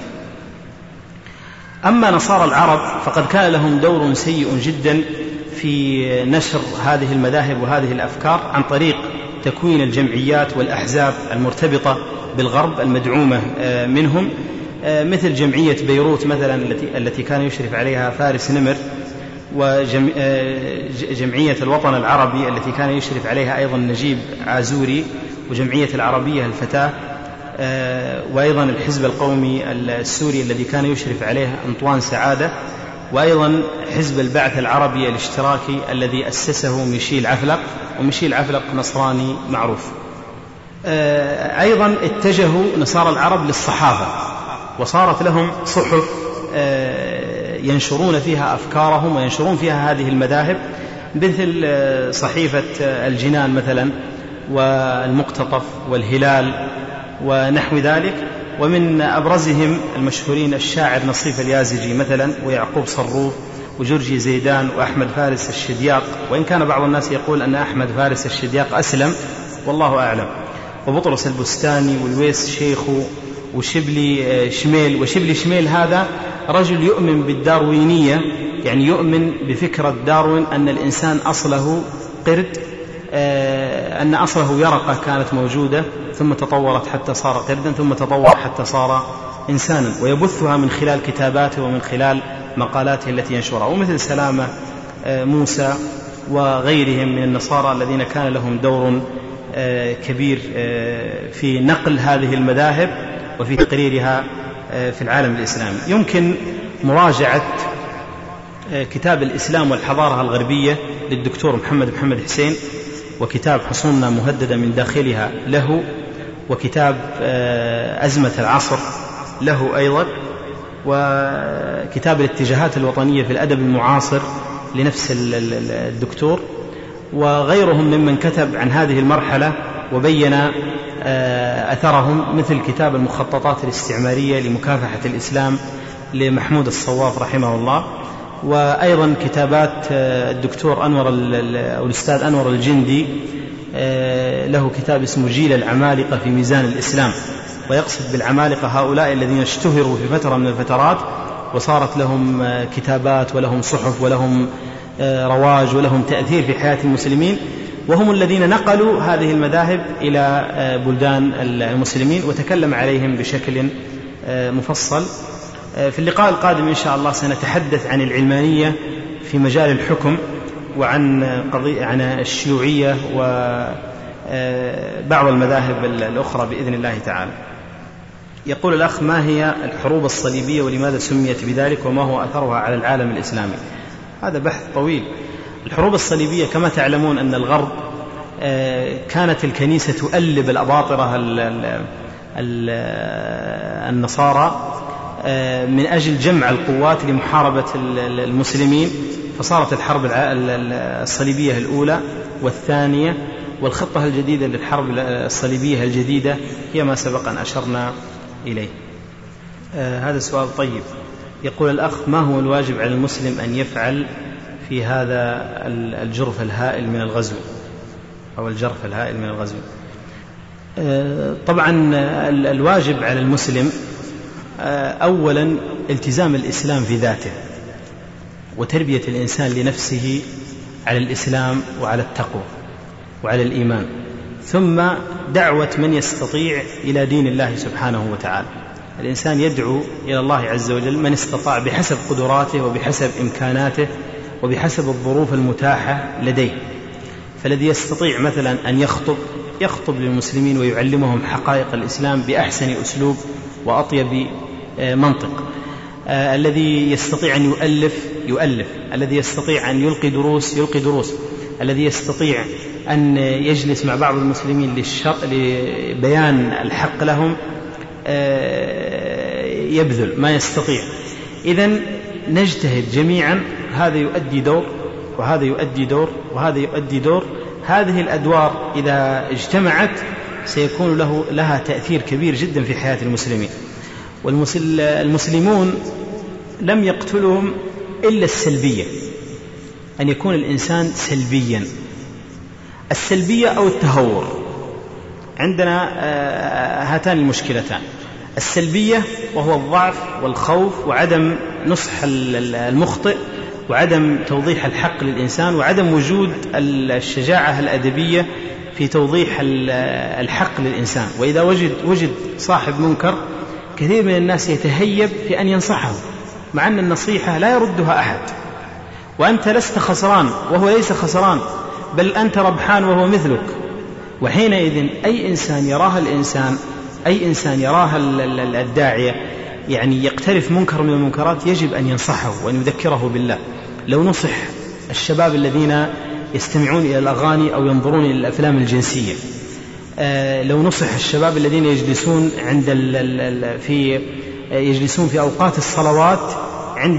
أما نصارى العرب فقد كان لهم دور سيء جدا في نشر هذه المذاهب وهذه الأفكار عن طريق تكوين الجمعيات والأحزاب المرتبطة بالغرب المدعومة منهم، مثل جمعية بيروت مثلا التي التي كان يشرف عليها فارس نمر، وجمعية الوطن العربي التي كان يشرف عليها أيضا نجيب عازوري، وجمعية العربية الفتاة، وأيضا الحزب القومي السوري الذي كان يشرف عليه أنطوان سعادة، وأيضا حزب البعث العربي الاشتراكي الذي أسسه ميشيل عفلق، وميشيل عفلق نصراني معروف. أيضا اتجهوا نصارى العرب للصحافة، وصارت لهم صحف ينشرون فيها أفكارهم وينشرون فيها هذه المذاهب، مثل صحيفة الجنان مثلا، والمقتطف والهلال ونحو ذلك. ومن أبرزهم المشهورين الشاعر نصيف اليازجي مثلا، ويعقوب صروف، وجورجي زيدان، وأحمد فارس الشدياق، وإن كان بعض الناس يقول أن أحمد فارس الشدياق أسلم والله أعلم، وبطرس البستاني، والويس شيخو، وشبلي شميل. وشبلي شميل هذا رجل يؤمن بالداروينية، يعني يؤمن بفكرة داروين أن الإنسان أصله قرد، أن أصله يرقة كانت موجودة ثم تطورت حتى صار قردا، ثم تطور حتى صار إنسانا، ويبثها من خلال كتاباته ومن خلال مقالاته التي ينشرها. ومثل سلامة موسى وغيرهم من النصارى الذين كان لهم دور كبير في نقل هذه المذاهب وفي تقريرها في العالم الإسلامي. يمكن مراجعة كتاب الإسلام والحضارة الغربية للدكتور محمد محمد حسين، وكتاب حصوننا مهددة من داخلها له، وكتاب أزمة العصر له أيضا، وكتاب الاتجاهات الوطنية في الأدب المعاصر لنفس الدكتور، وغيرهم ممن كتب عن هذه المرحلة وبين أثرهم، مثل كتاب المخططات الاستعمارية لمكافحة الإسلام لمحمود الصواف رحمه الله، وأيضا كتابات الدكتور أنور أو الأستاذ أنور الجندي، له كتاب اسمه جيل العمالقة في ميزان الإسلام، ويقصد بالعمالقة هؤلاء الذين اشتهروا في فترة من الفترات وصارت لهم كتابات ولهم صحف ولهم رواج ولهم تأثير في حياة المسلمين، وهم الذين نقلوا هذه المذاهب إلى بلدان المسلمين وتكلم عليهم بشكل مفصل. في اللقاء القادم إن شاء الله سنتحدث عن العلمانية في مجال الحكم، وعن قضية عن الشيوعية وبعض المذاهب الأخرى بإذن الله تعالى. يقول الأخ: ما هي الحروب الصليبية ولماذا سميت بذلك وما هو أثرها على العالم الإسلامي؟ هذا بحث طويل. الحروب الصليبية كما تعلمون أن الغرب كانت الكنيسة تؤلب الأباطرة النصارى من أجل جمع القوات لمحاربة المسلمين، فصارت الحرب الصليبية الأولى والثانية، والخطة الجديدة للحرب الصليبية الجديدة هي ما سبق أن أشرنا إليه. هذا سؤال طيب. يقول الأخ: ما هو الواجب على المسلم أن يفعل في هذا الجرف الهائل من الغزو أو الجرف الهائل من الغزو؟ طبعا الواجب على المسلم أولا التزام الإسلام في ذاته، وتربية الإنسان لنفسه على الإسلام وعلى التقوى وعلى الإيمان، ثم دعوة من يستطيع إلى دين الله سبحانه وتعالى. الإنسان يدعو إلى الله عز وجل من استطاع بحسب قدراته وبحسب إمكاناته وبحسب الظروف المتاحة لديه. فالذي يستطيع مثلا أن يخطب يخطب للمسلمين ويعلمهم حقائق الإسلام بأحسن أسلوب وأطيب منطق. آه الذي يستطيع أن يؤلف يؤلف، الذي يستطيع أن يلقي دروس يلقي دروس، الذي يستطيع أن يجلس مع بعض المسلمين لبيان الحق لهم آه يبذل ما يستطيع. إذن نجتهد جميعا، هذا يؤدي دور وهذا يؤدي دور وهذا يؤدي دور. هذه الأدوار إذا اجتمعت سيكون له لها تأثير كبير جدا في حياة المسلمين. والمسلمون لم يقتلهم إلا السلبية، أن يكون الإنسان سلبيا، السلبية أو التهور. عندنا هاتان المشكلتان: السلبية وهو الضعف والخوف وعدم نصح المخطئ وعدم توضيح الحق للإنسان وعدم وجود الشجاعة الأدبية في توضيح الحق للإنسان. وإذا وجد, وجد صاحب منكر كثير من الناس يتهيب في أن ينصحه، مع أن النصيحة لا يردها أحد، وأنت لست خسران وهو ليس خسران، بل أنت ربحان وهو مثلك. وحينئذ أي إنسان يراها الإنسان أي إنسان يراها الداعية يعني يقترف منكر من المنكرات يجب أن ينصحه وأن يذكره بالله. لو نصح الشباب الذين يستمعون إلى الأغاني أو ينظرون إلى الأفلام الجنسية، آه لو نصح الشباب الذين يجلسون عند ال ال في يجلسون في أوقات الصلوات عند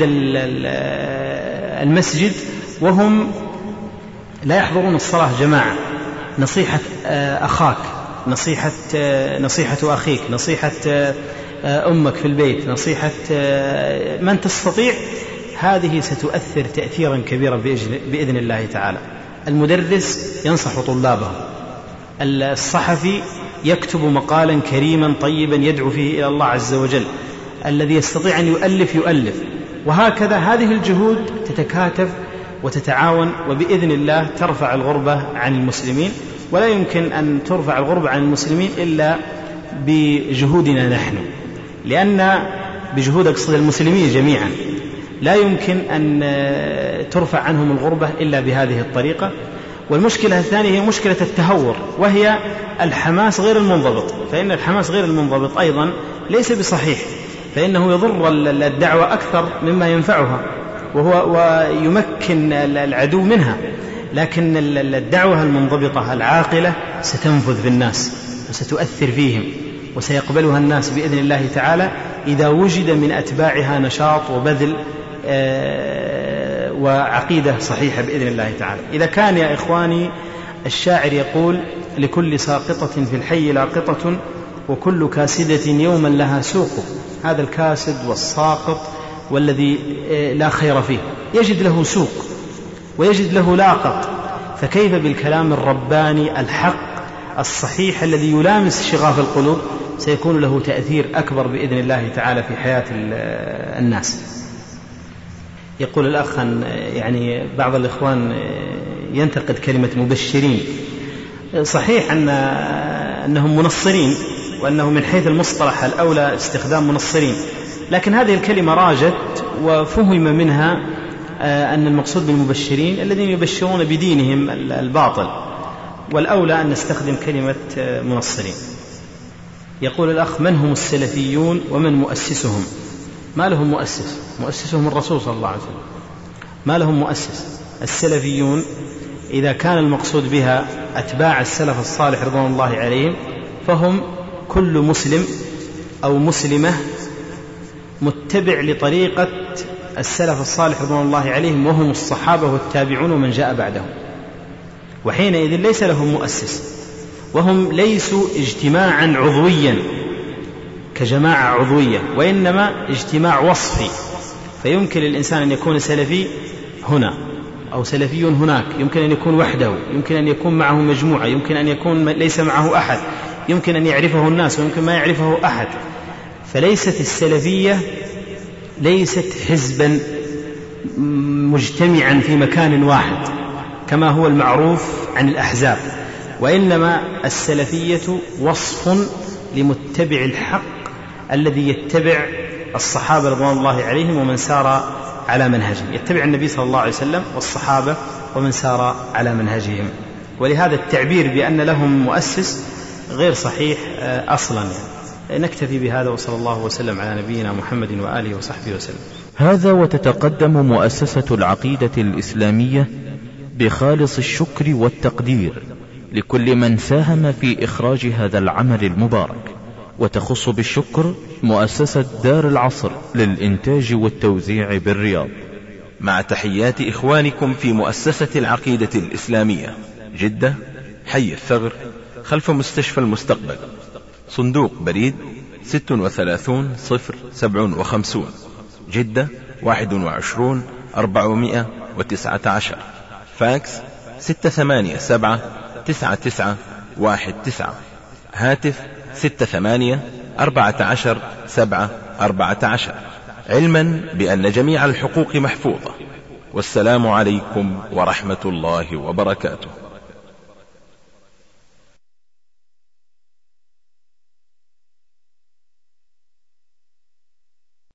المسجد وهم لا يحضرون الصلاة جماعة، نصيحة آه أخاك، نصيحة آه نصيحة أخيك، نصيحة آه أمك في البيت، نصيحة آه من تستطيع، هذه ستؤثر تأثيرا كبيرا بإذن الله تعالى. المدرس ينصح طلابه، الصحفي يكتب مقالا كريما طيبا يدعو فيه إلى الله عز وجل، الذي يستطيع أن يؤلف يؤلف، وهكذا هذه الجهود تتكاتف وتتعاون، وبإذن الله ترفع الغربة عن المسلمين. ولا يمكن أن ترفع الغربة عن المسلمين إلا بجهودنا نحن، لأن بجهود أقصد المسلمين جميعا لا يمكن أن ترفع عنهم الغربة إلا بهذه الطريقة. والمشكلة الثانية هي مشكلة التهور، وهي الحماس غير المنضبط، فإن الحماس غير المنضبط أيضا ليس بصحيح، فإنه يضر الدعوة أكثر مما ينفعها وهو ويمكن العدو منها. لكن الدعوة المنضبطة العاقلة ستنفذ في الناس وستؤثر فيهم وسيقبلها الناس بإذن الله تعالى إذا وجد من أتباعها نشاط وبذل وعقيدة صحيحة بإذن الله تعالى. إذا كان يا إخواني الشاعر يقول: لكل ساقطة في الحي لاقطة وكل كاسدة يوما لها سوق، هذا الكاسد والساقط والذي لا خير فيه يجد له سوق ويجد له لاقط، فكيف بالكلام الرباني الحق الصحيح الذي يلامس شغاف القلوب؟ سيكون له تأثير أكبر بإذن الله تعالى في حياة الناس. يقول الأخ أن يعني بعض الإخوان ينتقد كلمة مبشرين. صحيح أن أنهم منصرين، وأنه من حيث المصطلح الأولى استخدام منصرين، لكن هذه الكلمة راجت وفهم منها أن المقصود بالمبشرين الذين يبشرون بدينهم الباطل، والأولى أن نستخدم كلمة منصرين. يقول الأخ: من هم السلفيون ومن مؤسسهم؟ ما لهم مؤسس، مؤسسهم الرسول صلى الله عليه وسلم، ما لهم مؤسس. السلفيون إذا كان المقصود بها أتباع السلف الصالح رضوان الله عليهم، فهم كل مسلم أو مسلمة متبع لطريقة السلف الصالح رضوان الله عليهم، وهم الصحابة والتابعون ومن جاء بعدهم، وحينئذ ليس لهم مؤسس، وهم ليسوا اجتماعا عضويا كجماعة عضوية، وإنما اجتماع وصفي. فيمكن للإنسان أن يكون سلفي هنا أو سلفي هناك، يمكن أن يكون وحده، يمكن أن يكون معه مجموعة، يمكن أن يكون ليس معه أحد، يمكن أن يعرفه الناس ويمكن ما يعرفه أحد. فليست السلفية ليست حزبا مجتمعا في مكان واحد كما هو المعروف عن الأحزاب، وإنما السلفية وصف لمتبع الحق الذي يتبع الصحابة رضوان الله عليهم ومن سار على منهجهم، يتبع النبي صلى الله عليه وسلم والصحابة ومن سار على منهجهم. ولهذا التعبير بأن لهم مؤسس غير صحيح أصلا. نكتفي بهذا، وصلى الله وسلم على نبينا محمد وآله وصحبه وسلم. هذا وتتقدم مؤسسة العقيدة الإسلامية بخالص الشكر والتقدير لكل من ساهم في إخراج هذا العمل المبارك، وتخص بالشكر مؤسسة دار العصر للإنتاج والتوزيع بالرياض. مع تحيات إخوانكم في مؤسسة العقيدة الإسلامية، جدة، حي الثغر، خلف مستشفى المستقبل، صندوق بريد ستة وثلاثون صفر سبعة وخمسين، جدة واحد وعشرون أربعمائة وتسعة عشر، فاكس ستة ثمانية سبعة تسعة تسعة واحد تسعة، هاتف ستة ثمانية أربعة عشر سبعة أربعة عشر. علما بأن جميع الحقوق محفوظة. والسلام عليكم ورحمة الله وبركاته.